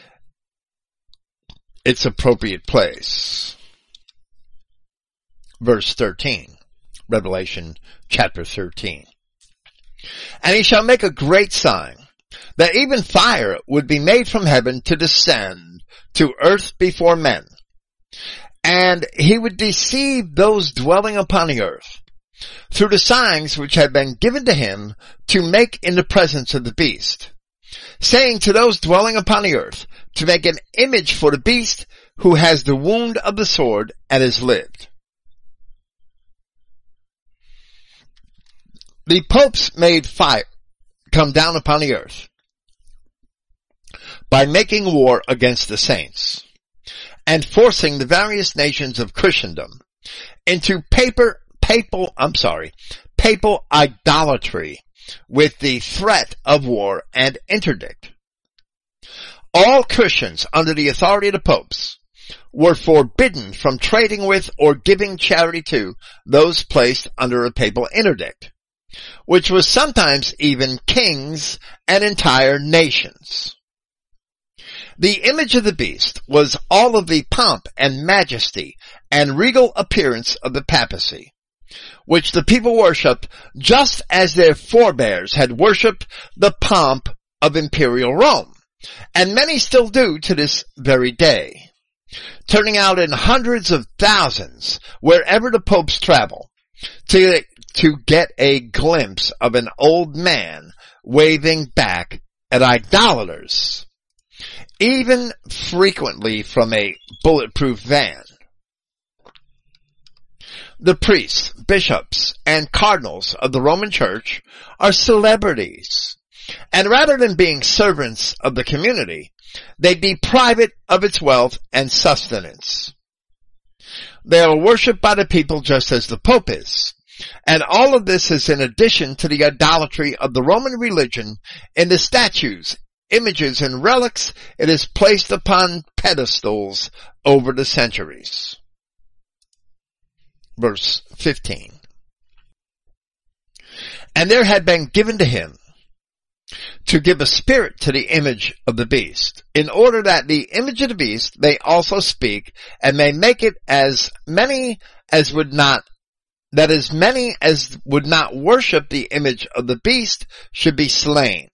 its appropriate place. Verse thirteen, Revelation chapter thirteen. "And he shall make a great sign, that even fire would be made from heaven to descend to earth before men. And he would deceive those dwelling upon the earth through the signs which had been given to him to make in the presence of the beast, saying to those dwelling upon the earth to make an image for the beast who has the wound of the sword and has lived." The popes made fire come down upon the earth by making war against the saints and forcing the various nations of Christendom into paper, papal, I'm sorry, papal idolatry with the threat of war and interdict. All Christians under the authority of the popes were forbidden from trading with or giving charity to those placed under a papal interdict, which was sometimes even kings and entire nations. The image of the beast was all of the pomp and majesty and regal appearance of the papacy, which the people worshipped just as their forebears had worshipped the pomp of imperial Rome, and many still do to this very day, turning out in hundreds of thousands wherever the popes travel to, to get a glimpse of an old man waving back at idolaters, even frequently from a bulletproof van. The priests, bishops, and cardinals of the Roman Church are celebrities, and rather than being servants of the community, they deprive it of its wealth and sustenance. They are worshipped by the people just as the Pope is, and all of this is in addition to the idolatry of the Roman religion in the statues, images, and relics it has placed upon pedestals over the centuries. Verse fifteen. And there had been given to him to give a spirit to the image of the beast, in order that the image of the beast may also speak, and may make it as many as would not, that as many as would not worship the image of the beast should be slain.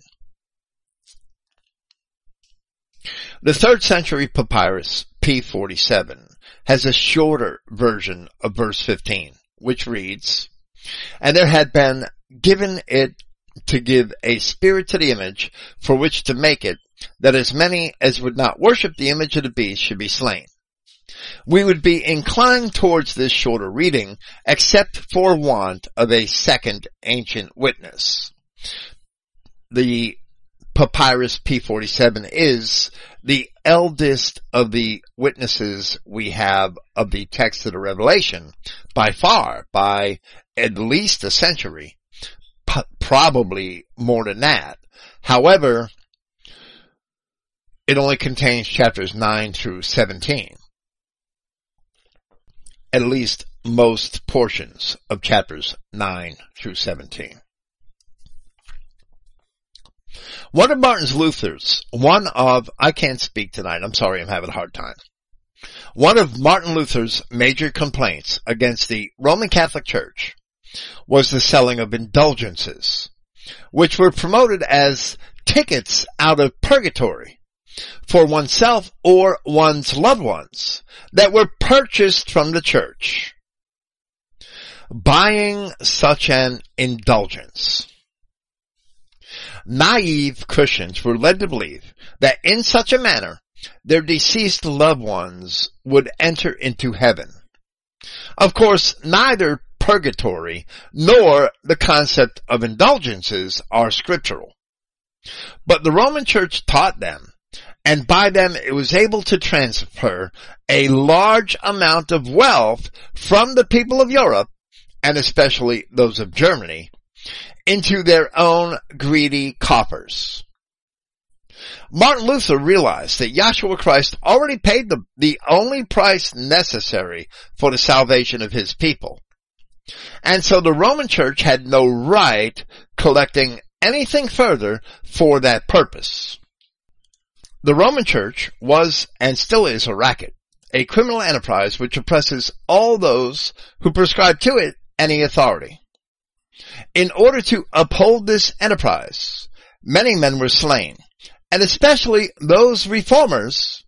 The third century papyrus, P forty-seven, has a shorter version of verse fifteen, which reads, and there had been given it to give a spirit to the image for which to make it, that as many as would not worship the image of the beast should be slain. We would be inclined towards this shorter reading, except for want of a second ancient witness. The papyrus P forty-seven is the eldest of the witnesses we have of the text of the Revelation, by far, by at least a century, p- probably more than that. However, it only contains chapters nine through seventeen. At least most portions of chapters nine through seventeen. One of Martin Luther's, one of, I can't speak tonight, I'm sorry, I'm having a hard time. One of Martin Luther's major complaints against the Roman Catholic Church was the selling of indulgences, which were promoted as tickets out of purgatory for oneself or one's loved ones that were purchased from the church. Buying such an indulgence, naive Christians were led to believe that in such a manner their deceased loved ones would enter into heaven. Of course, neither purgatory nor the concept of indulgences are scriptural. But the Roman Church taught them, and by them it was able to transfer a large amount of wealth from the people of Europe, and especially those of Germany, into their own greedy coffers. Martin Luther realized that Yahshua Christ already paid the, the only price necessary for the salvation of his people. And so the Roman Church had no right collecting anything further for that purpose. The Roman Church was and still is a racket, a criminal enterprise which oppresses all those who prescribe to it any authority. In order to uphold this enterprise, many men were slain, and especially those reformers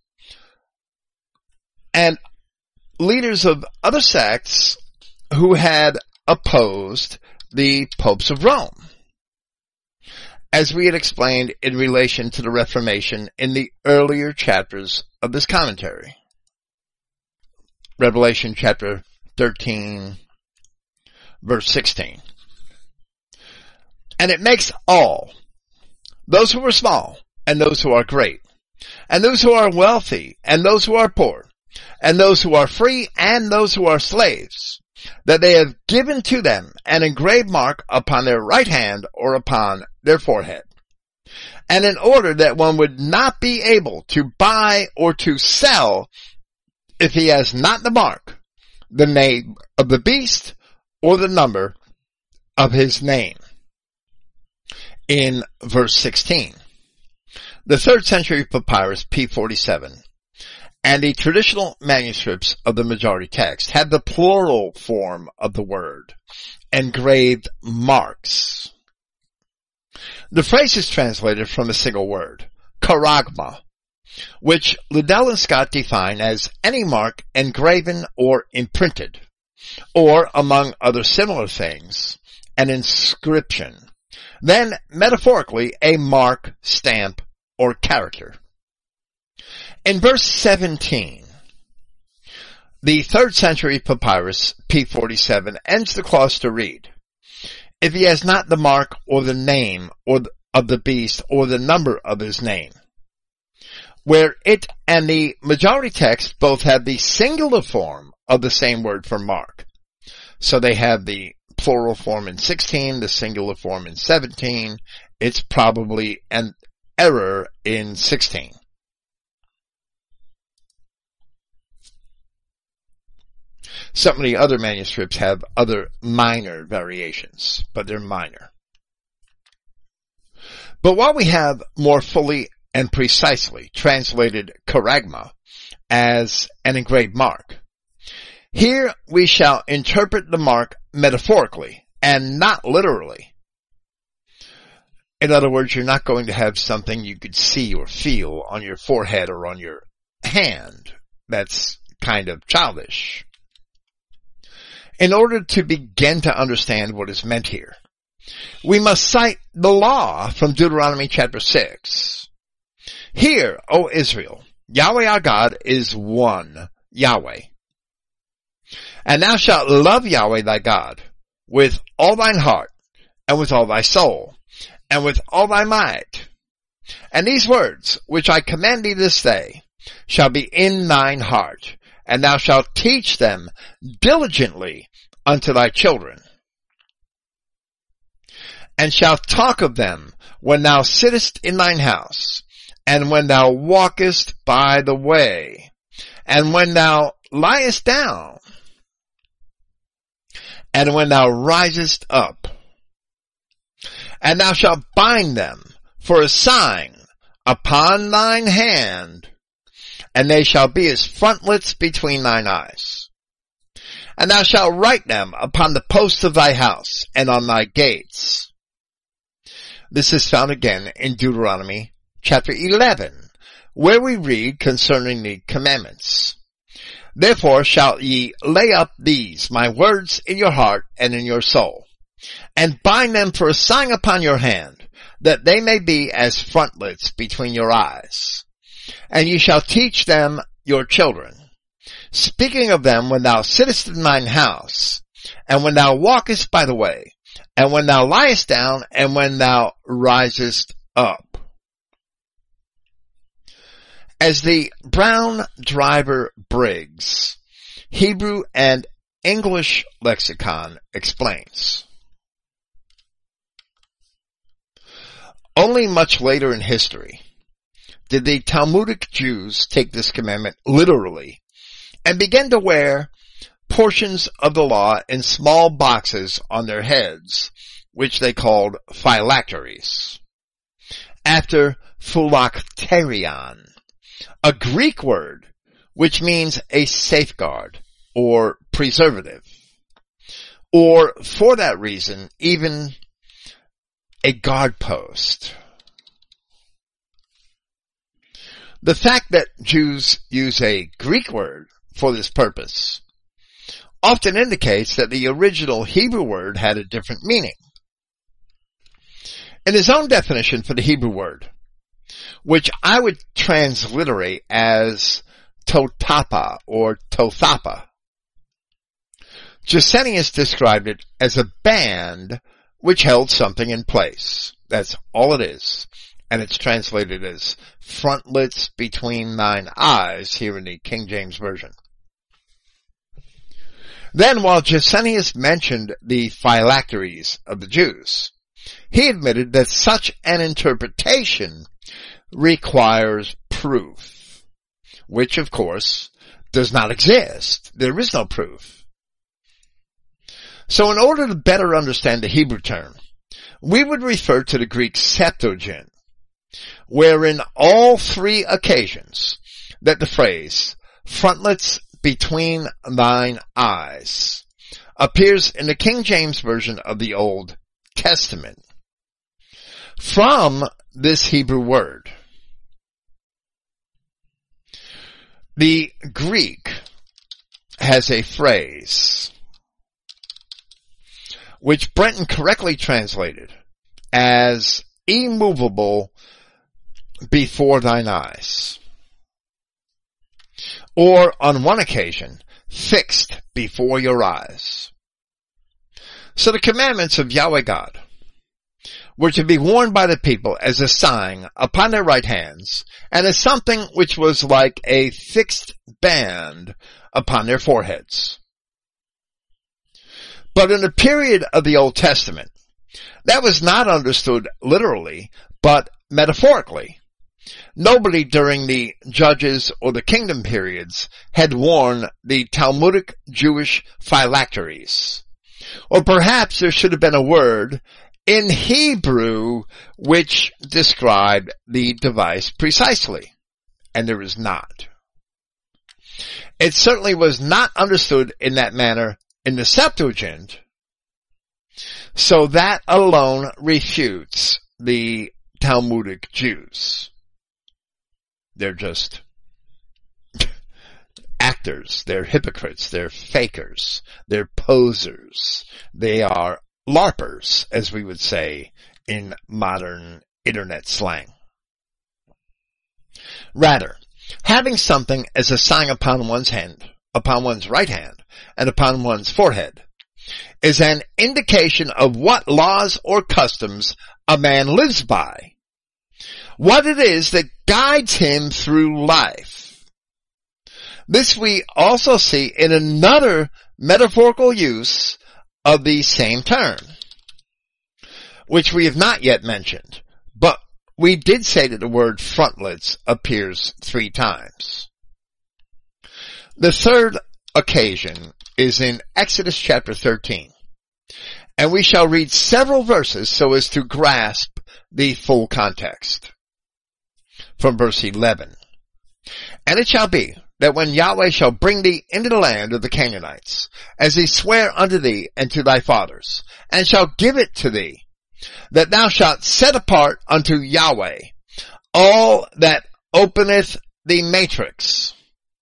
and leaders of other sects who had opposed the popes of Rome, as we had explained in relation to the Reformation in the earlier chapters of this commentary. Revelation chapter thirteen, verse sixteen. And it makes all, those who are small and those who are great, and those who are wealthy and those who are poor, and those who are free and those who are slaves, that they have given to them an engraved mark upon their right hand or upon their forehead. And in order that one would not be able to buy or to sell if he has not the mark, the name of the beast, or the number of his name. In verse sixteen, the third century papyrus P forty-seven and the traditional manuscripts of the majority text had the plural form of the word, engraved marks. The phrase is translated from a single word, charagma, which Liddell and Scott define as any mark engraven or imprinted, or, among other similar things, an inscription. Then, metaphorically, a mark, stamp, or character. In verse seventeen, the third century papyrus P forty-seven ends the clause to read, if he has not the mark or the name or the, of the beast or the number of his name, where it and the majority text both have the singular form of the same word for mark. So they have the plural form in sixteen, the singular form in seventeen. It's probably an error in sixteen. Some of the other manuscripts have other minor variations, but they're minor. But while we have more fully and precisely translated charagma as an engraved mark, here we shall interpret the mark metaphorically and not literally. In other words, you're not going to have something you could see or feel on your forehead or on your hand. That's kind of childish. In order to begin to understand what is meant here, we must cite the law from Deuteronomy chapter six. Hear, O Israel, Yahweh our God is one, Yahweh. And thou shalt love Yahweh thy God with all thine heart, and with all thy soul, and with all thy might. And these words, which I command thee this day, shall be in thine heart, and thou shalt teach them diligently unto thy children, and shalt talk of them when thou sittest in thine house, and when thou walkest by the way, and when thou liest down, and when thou risest up. And thou shalt bind them for a sign upon thine hand, and they shall be as frontlets between thine eyes. And thou shalt write them upon the posts of thy house and on thy gates. This is found again in Deuteronomy chapter eleven, where we read concerning the commandments. Therefore shall ye lay up these my words in your heart and in your soul, and bind them for a sign upon your hand, that they may be as frontlets between your eyes. And ye shall teach them your children, speaking of them when thou sittest in thine house, and when thou walkest by the way, and when thou liest down, and when thou risest up. As the Brown Driver Briggs Hebrew and English lexicon explains, only much later in history did the Talmudic Jews take this commandment literally and begin to wear portions of the law in small boxes on their heads, which they called phylacteries, after phylakterion, a Greek word which means a safeguard or preservative, or for that reason, even a guard post. The fact that Jews use a Greek word for this purpose often indicates that the original Hebrew word had a different meaning. In his own definition for the Hebrew word, which I would transliterate as totapa or tothapa, Gesenius described it as a band which held something in place. That's all it is. And it's translated as frontlets between thine eyes here in the King James Version. Then while Gesenius mentioned the phylacteries of the Jews, he admitted that such an interpretation requires proof, which of course does not exist. There is no proof. So in order to better understand the Hebrew term, we would refer to the Greek Septuagint, where in all three occasions that the phrase frontlets between thine eyes appears in the King James Version of the Old Testament. From this Hebrew word, the Greek has a phrase which Brenton correctly translated as immovable before thine eyes, or on one occasion, fixed before your eyes. So the commandments of Yahweh God were to be worn by the people as a sign upon their right hands, and as something which was like a fixed band upon their foreheads. But in the period of the Old Testament, that was not understood literally, but metaphorically. Nobody during the Judges or the Kingdom periods had worn the Talmudic Jewish phylacteries. Or perhaps there should have been a word in Hebrew which described the device precisely, and there is not. It certainly was not understood in that manner in the Septuagint, so that alone refutes the Talmudic Jews. They're just actors, they're hypocrites, they're fakers, they're posers, they are LARPers, as we would say in modern internet slang. Rather, having something as a sign upon one's hand, upon one's right hand, and upon one's forehead, is an indication of what laws or customs a man lives by, what it is that guides him through life. This we also see in another metaphorical use of the same term, which we have not yet mentioned, but we did say that the word frontlets appears three times. The third occasion is in Exodus chapter thirteen, and we shall read several verses so as to grasp the full context. From verse eleven, and it shall be that when Yahweh shall bring thee into the land of the Canaanites, as he sware unto thee and to thy fathers, and shall give it to thee, that thou shalt set apart unto Yahweh all that openeth the matrix,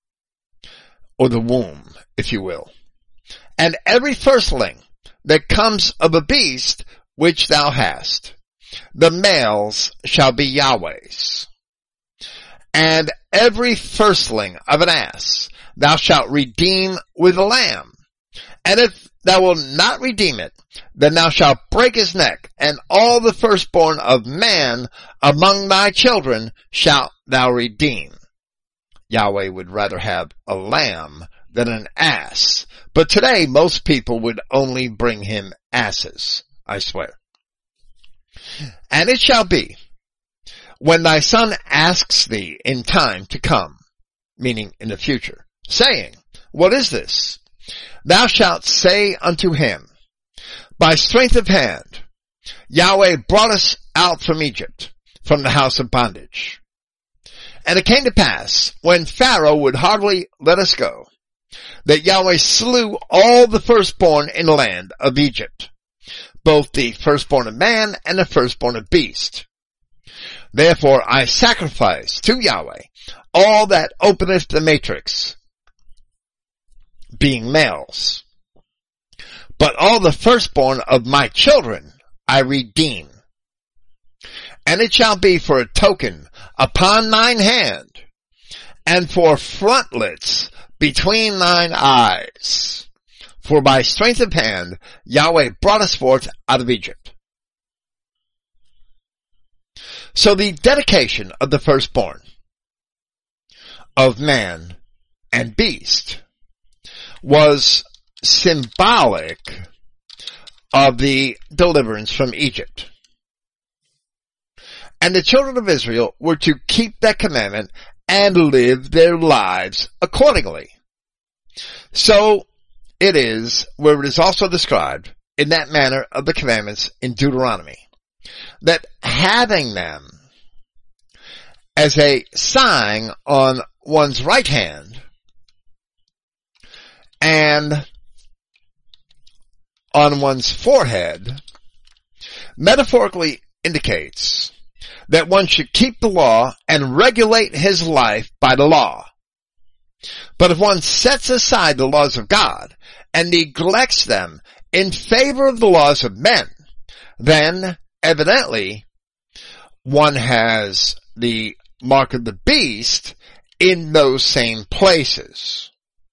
or the womb, if you will, and every firstling that comes of a beast which thou hast, the males shall be Yahweh's. And every firstling of an ass thou shalt redeem with a lamb. And if thou wilt not redeem it, then thou shalt break his neck, and all the firstborn of man among thy children shalt thou redeem. Yahweh would rather have a lamb than an ass, but today most people would only bring him asses, I swear. And it shall be, when thy son asks thee in time to come, meaning in the future, saying, what is this? Thou shalt say unto him, by strength of hand, Yahweh brought us out from Egypt, from the house of bondage. And it came to pass, when Pharaoh would hardly let us go, that Yahweh slew all the firstborn in the land of Egypt, both the firstborn of man and the firstborn of beast. Therefore I sacrifice to Yahweh all that openeth the matrix, being males. But all the firstborn of my children I redeem. And it shall be for a token upon thine hand, and for frontlets between thine eyes. For by strength of hand Yahweh brought us forth out of Egypt. So the dedication of the firstborn of man and beast was symbolic of the deliverance from Egypt. And the children of Israel were to keep that commandment and live their lives accordingly. So it is where it is also described in that manner of the commandments in Deuteronomy, that having them as a sign on one's right hand and on one's forehead metaphorically indicates that one should keep the law and regulate his life by the law. But if one sets aside the laws of God and neglects them in favor of the laws of men, then evidently one has the mark of the beast in those same places.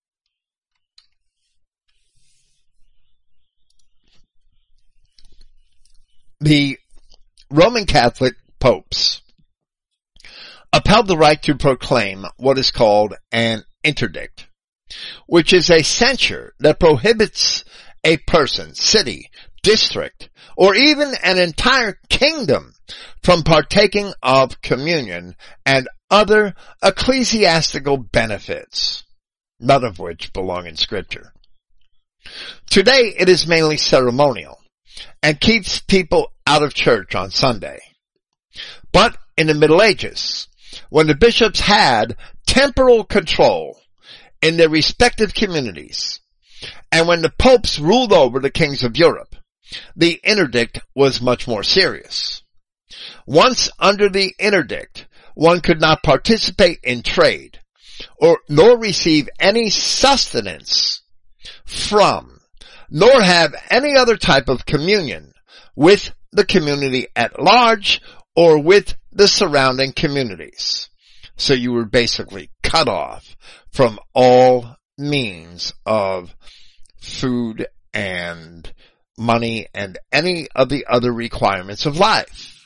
The Roman Catholic popes upheld the right to proclaim what is called an interdict, which is a censure that prohibits a person, city, district, or even an entire kingdom from partaking of communion and other ecclesiastical benefits, none of which belong in Scripture. Today it is mainly ceremonial and keeps people out of church on Sunday. But in the Middle Ages, when the bishops had temporal control in their respective communities, and when the popes ruled over the kings of Europe, the interdict was much more serious. Once under the interdict, one could not participate in trade, or nor receive any sustenance from, nor have any other type of communion with the community at large or with the surrounding communities. So you were basically cut off from all means of food and money and any of the other requirements of life.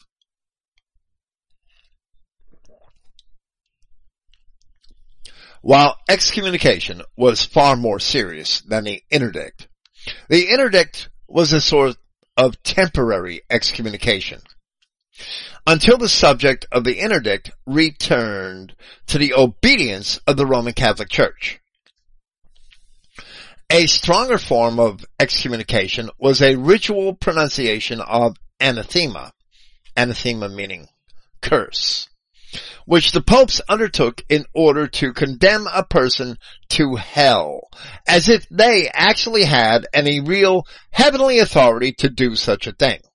While excommunication was far more serious than the interdict, the interdict was a sort of temporary excommunication until the subject of the interdict returned to the obedience of the Roman Catholic Church. A stronger form of excommunication was a ritual pronunciation of anathema, anathema meaning curse, which the popes undertook in order to condemn a person to hell, as if they actually had any real heavenly authority to do such a thing.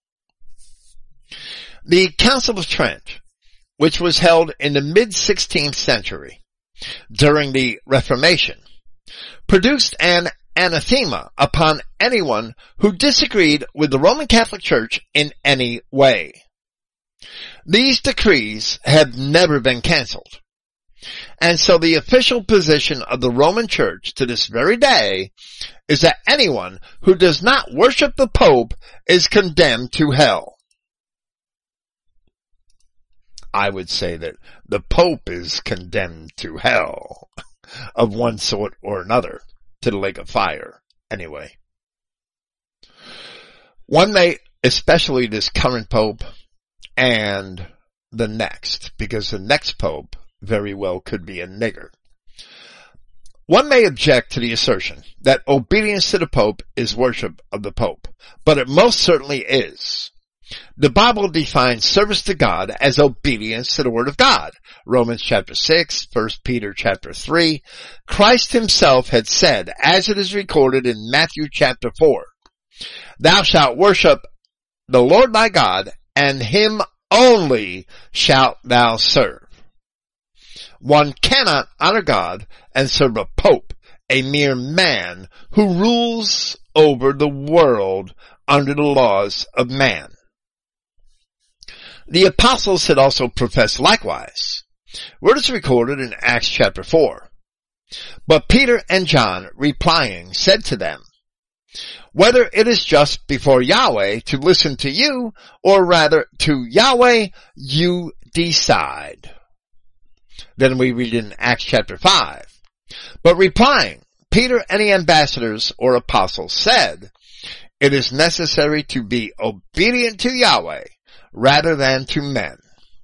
The Council of Trent, which was held in the mid-sixteenth century during the Reformation, produced an anathema upon anyone who disagreed with the Roman Catholic Church in any way. These decrees have never been cancelled. And so the official position of the Roman Church to this very day is that anyone who does not worship the Pope is condemned to hell. I would say that the Pope is condemned to hell of one sort or another, to the lake of fire, anyway. One may, especially this current Pope and the next, because the next Pope very well could be a nigger. One may object to the assertion that obedience to the Pope is worship of the Pope, but it most certainly is. The Bible defines service to God as obedience to the Word of God. Romans chapter six, First Peter chapter three. Christ himself had said, as it is recorded in Matthew chapter four, "Thou shalt worship the Lord thy God, and him only shalt thou serve." One cannot honor God and serve a pope, a mere man who rules over the world under the laws of man. The apostles had also professed likewise. Word is recorded in Acts chapter four. But Peter and John, replying, said to them, whether it is just before Yahweh to listen to you, or rather to Yahweh you decide. Then we read in Acts chapter five. But replying, Peter and the ambassadors or apostles said, it is necessary to be obedient to Yahweh rather than to men.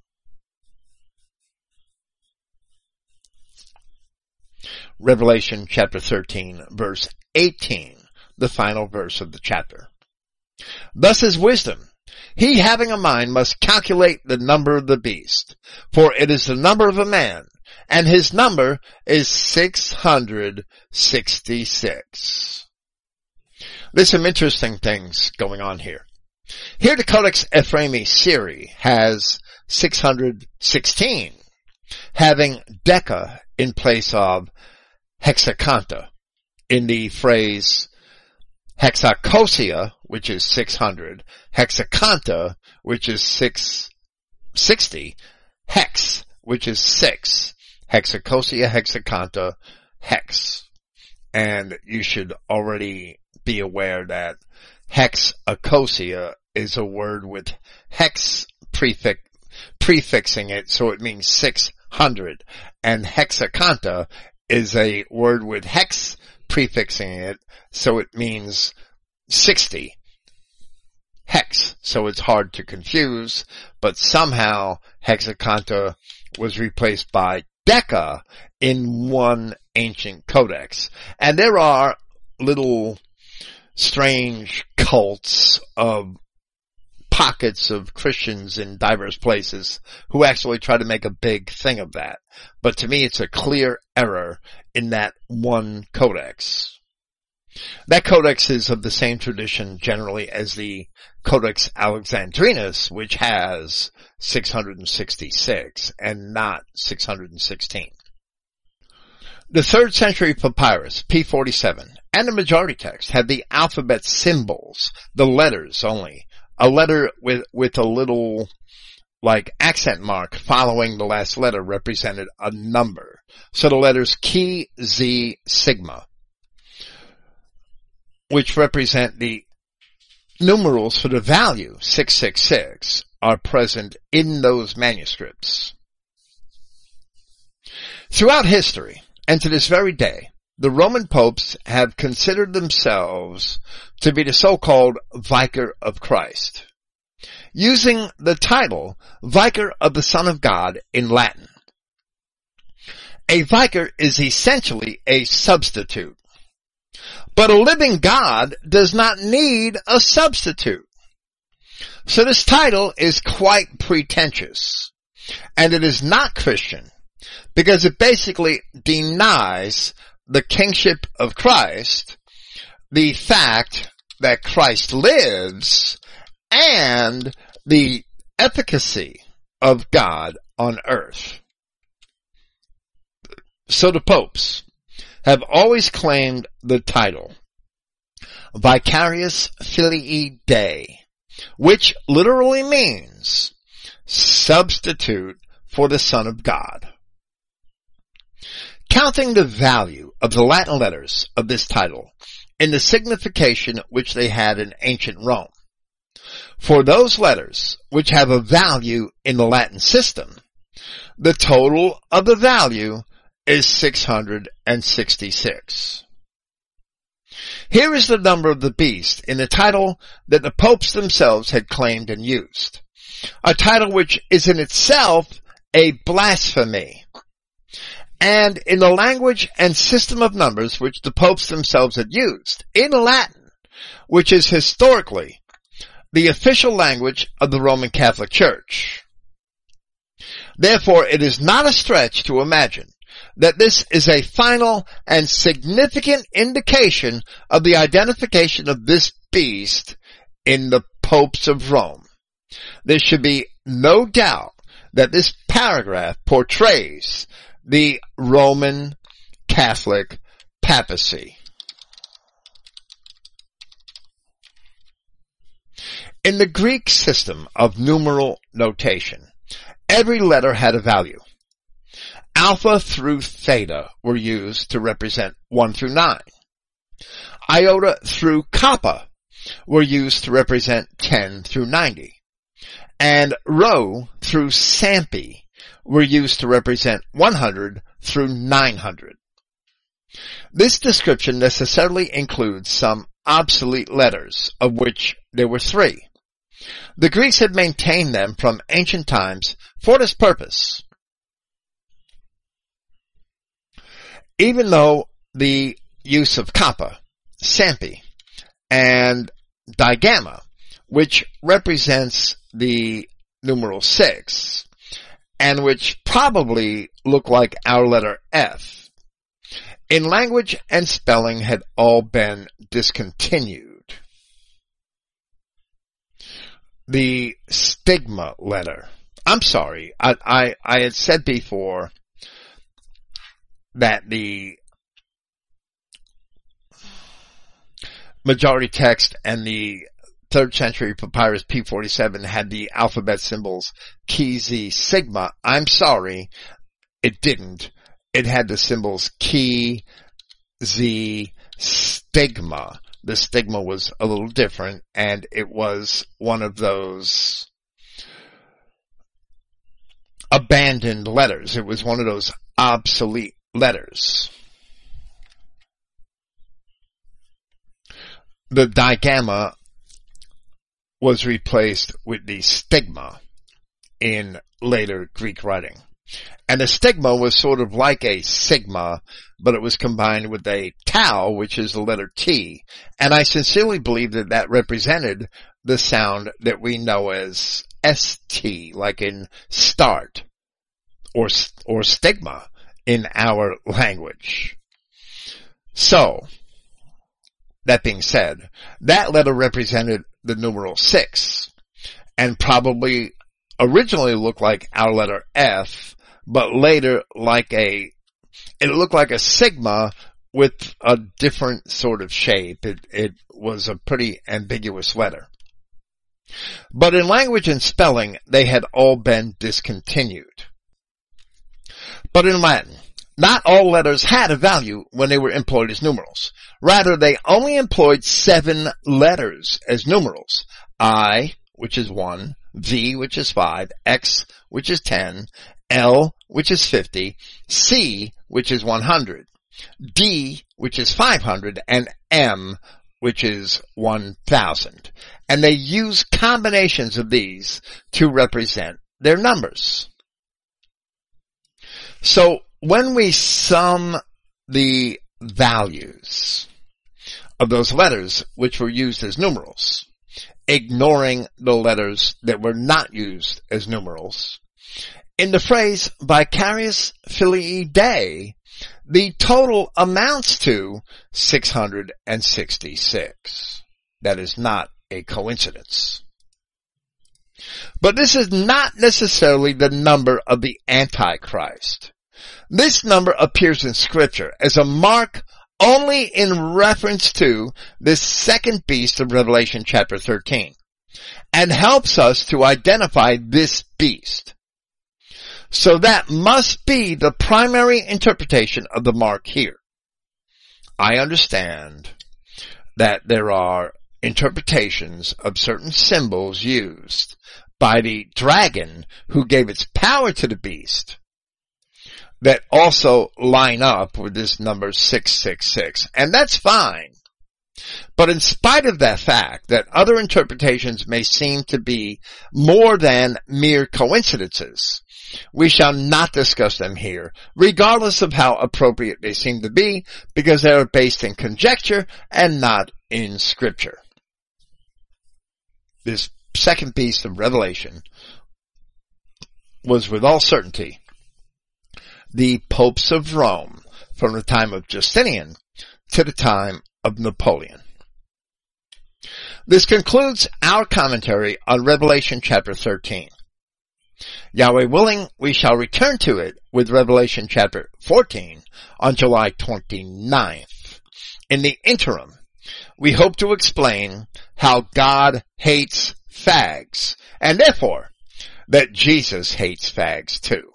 Revelation chapter thirteen, verse eighteen, the final verse of the chapter. Thus is wisdom. He having a mind must calculate the number of the beast, for it is the number of a man, and his number is six hundred sixty-six. There's some interesting things going on here. Here the Codex Ephraemi Syri has six hundred sixteen, having Deca in place of Hexacanta in the phrase Hexacosia, which is six hundred, Hexacanta, which is six sixty, Hex, which is six, Hexacosia, Hexacanta, Hex. And you should already be aware that Hexacosia is a word with hex prefix, prefixing it, so it means six hundred. And Hexacanta is a word with hex prefixing it, so it means sixty. Hex, so it's hard to confuse, but somehow Hexacanta was replaced by Deca in one ancient codex. And there are little strange cults of pockets of Christians in diverse places who actually try to make a big thing of that. But to me, it's a clear error in that one codex. That codex is of the same tradition generally as the Codex Alexandrinus, which has six hundred sixty-six and not six hundred sixteen. The third century papyrus, P forty-seven, and the majority text had the alphabet symbols, the letters only. A letter with, with a little, like, accent mark following the last letter represented a number. So the letters Chi, Z, Sigma, which represent the numerals for the value six six six, are present in those manuscripts. Throughout history, and to this very day, the Roman popes have considered themselves to be the so-called Vicar of Christ, using the title Vicar of the Son of God in Latin. A vicar is essentially a substitute, but a living God does not need a substitute. So this title is quite pretentious, and it is not Christian, because it basically denies the kingship of Christ, the fact that Christ lives, and the efficacy of God on earth. So the popes have always claimed the title Vicarius Filii Dei, which literally means substitute for the Son of God. Counting the value of the Latin letters of this title in the signification which they had in ancient Rome, for those letters which have a value in the Latin system, the total of the value is six hundred sixty-six. Here is the number of the beast in the title that the popes themselves had claimed and used, a title which is in itself a blasphemy. And in the language and system of numbers which the popes themselves had used, in Latin, which is historically the official language of the Roman Catholic Church. Therefore, it is not a stretch to imagine that this is a final and significant indication of the identification of this beast in the popes of Rome. There should be no doubt that this paragraph portrays the Roman Catholic papacy. In the Greek system of numeral notation, every letter had a value. Alpha through theta were used to represent one through nine. Iota through kappa were used to represent ten through ninety. And rho through Sampi were used to represent one hundred through nine hundred. This description necessarily includes some obsolete letters, of which there were three. The Greeks had maintained them from ancient times for this purpose. Even though the use of kappa, Sampi, and digamma, which represents the numeral six, and which probably look like our letter F, in language and spelling had all been discontinued. The stigma letter. I'm sorry, I, I, I had said before that the majority text and the third century papyrus P forty-seven had the alphabet symbols Chi, Z, Sigma. I'm sorry, it didn't. It had the symbols Chi, Z, Stigma. The stigma was a little different, and it was one of those abandoned letters. It was one of those obsolete letters. The digamma was replaced with the stigma in later Greek writing. And the stigma was sort of like a sigma, but it was combined with a tau, which is the letter T. And I sincerely believe that that represented the sound that we know as S T, like in start, or, or stigma in our language. So, that being said, that letter represented the numeral six, and probably originally looked like our letter F, but later like a, it looked like a sigma with a different sort of shape. It, it was a pretty ambiguous letter. But in language and spelling, they had all been discontinued. But in Latin, not all letters had a value when they were employed as numerals. Rather, they only employed seven letters as numerals. I, which is one, V, which is five, X, which is ten, L, which is fifty, C, which is one hundred, D, which is five hundred, and M, which is one thousand. And they use combinations of these to represent their numbers. So, when we sum the values of those letters which were used as numerals, ignoring the letters that were not used as numerals, in the phrase vicarius filii Dei, the total amounts to six hundred sixty-six. That is not a coincidence. But this is not necessarily the number of the Antichrist. This number appears in Scripture as a mark only in reference to this second beast of Revelation chapter thirteen, and helps us to identify this beast. So that must be the primary interpretation of the mark here. I understand that there are interpretations of certain symbols used by the dragon who gave its power to the beast that also line up with this number six six six. And that's fine. But in spite of that fact that other interpretations may seem to be more than mere coincidences, we shall not discuss them here, regardless of how appropriate they seem to be, because they are based in conjecture and not in Scripture. This second beast of Revelation was with all certainty the popes of Rome from the time of Justinian to the time of Napoleon. This concludes our commentary on Revelation chapter thirteen. Yahweh willing, we shall return to it with Revelation chapter fourteen on July twenty-ninth. In the interim, we hope to explain how God hates fags, and therefore that Jesus hates fags too.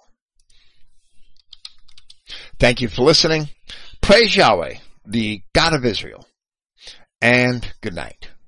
Thank you for listening. Praise Yahweh, the God of Israel. and good night.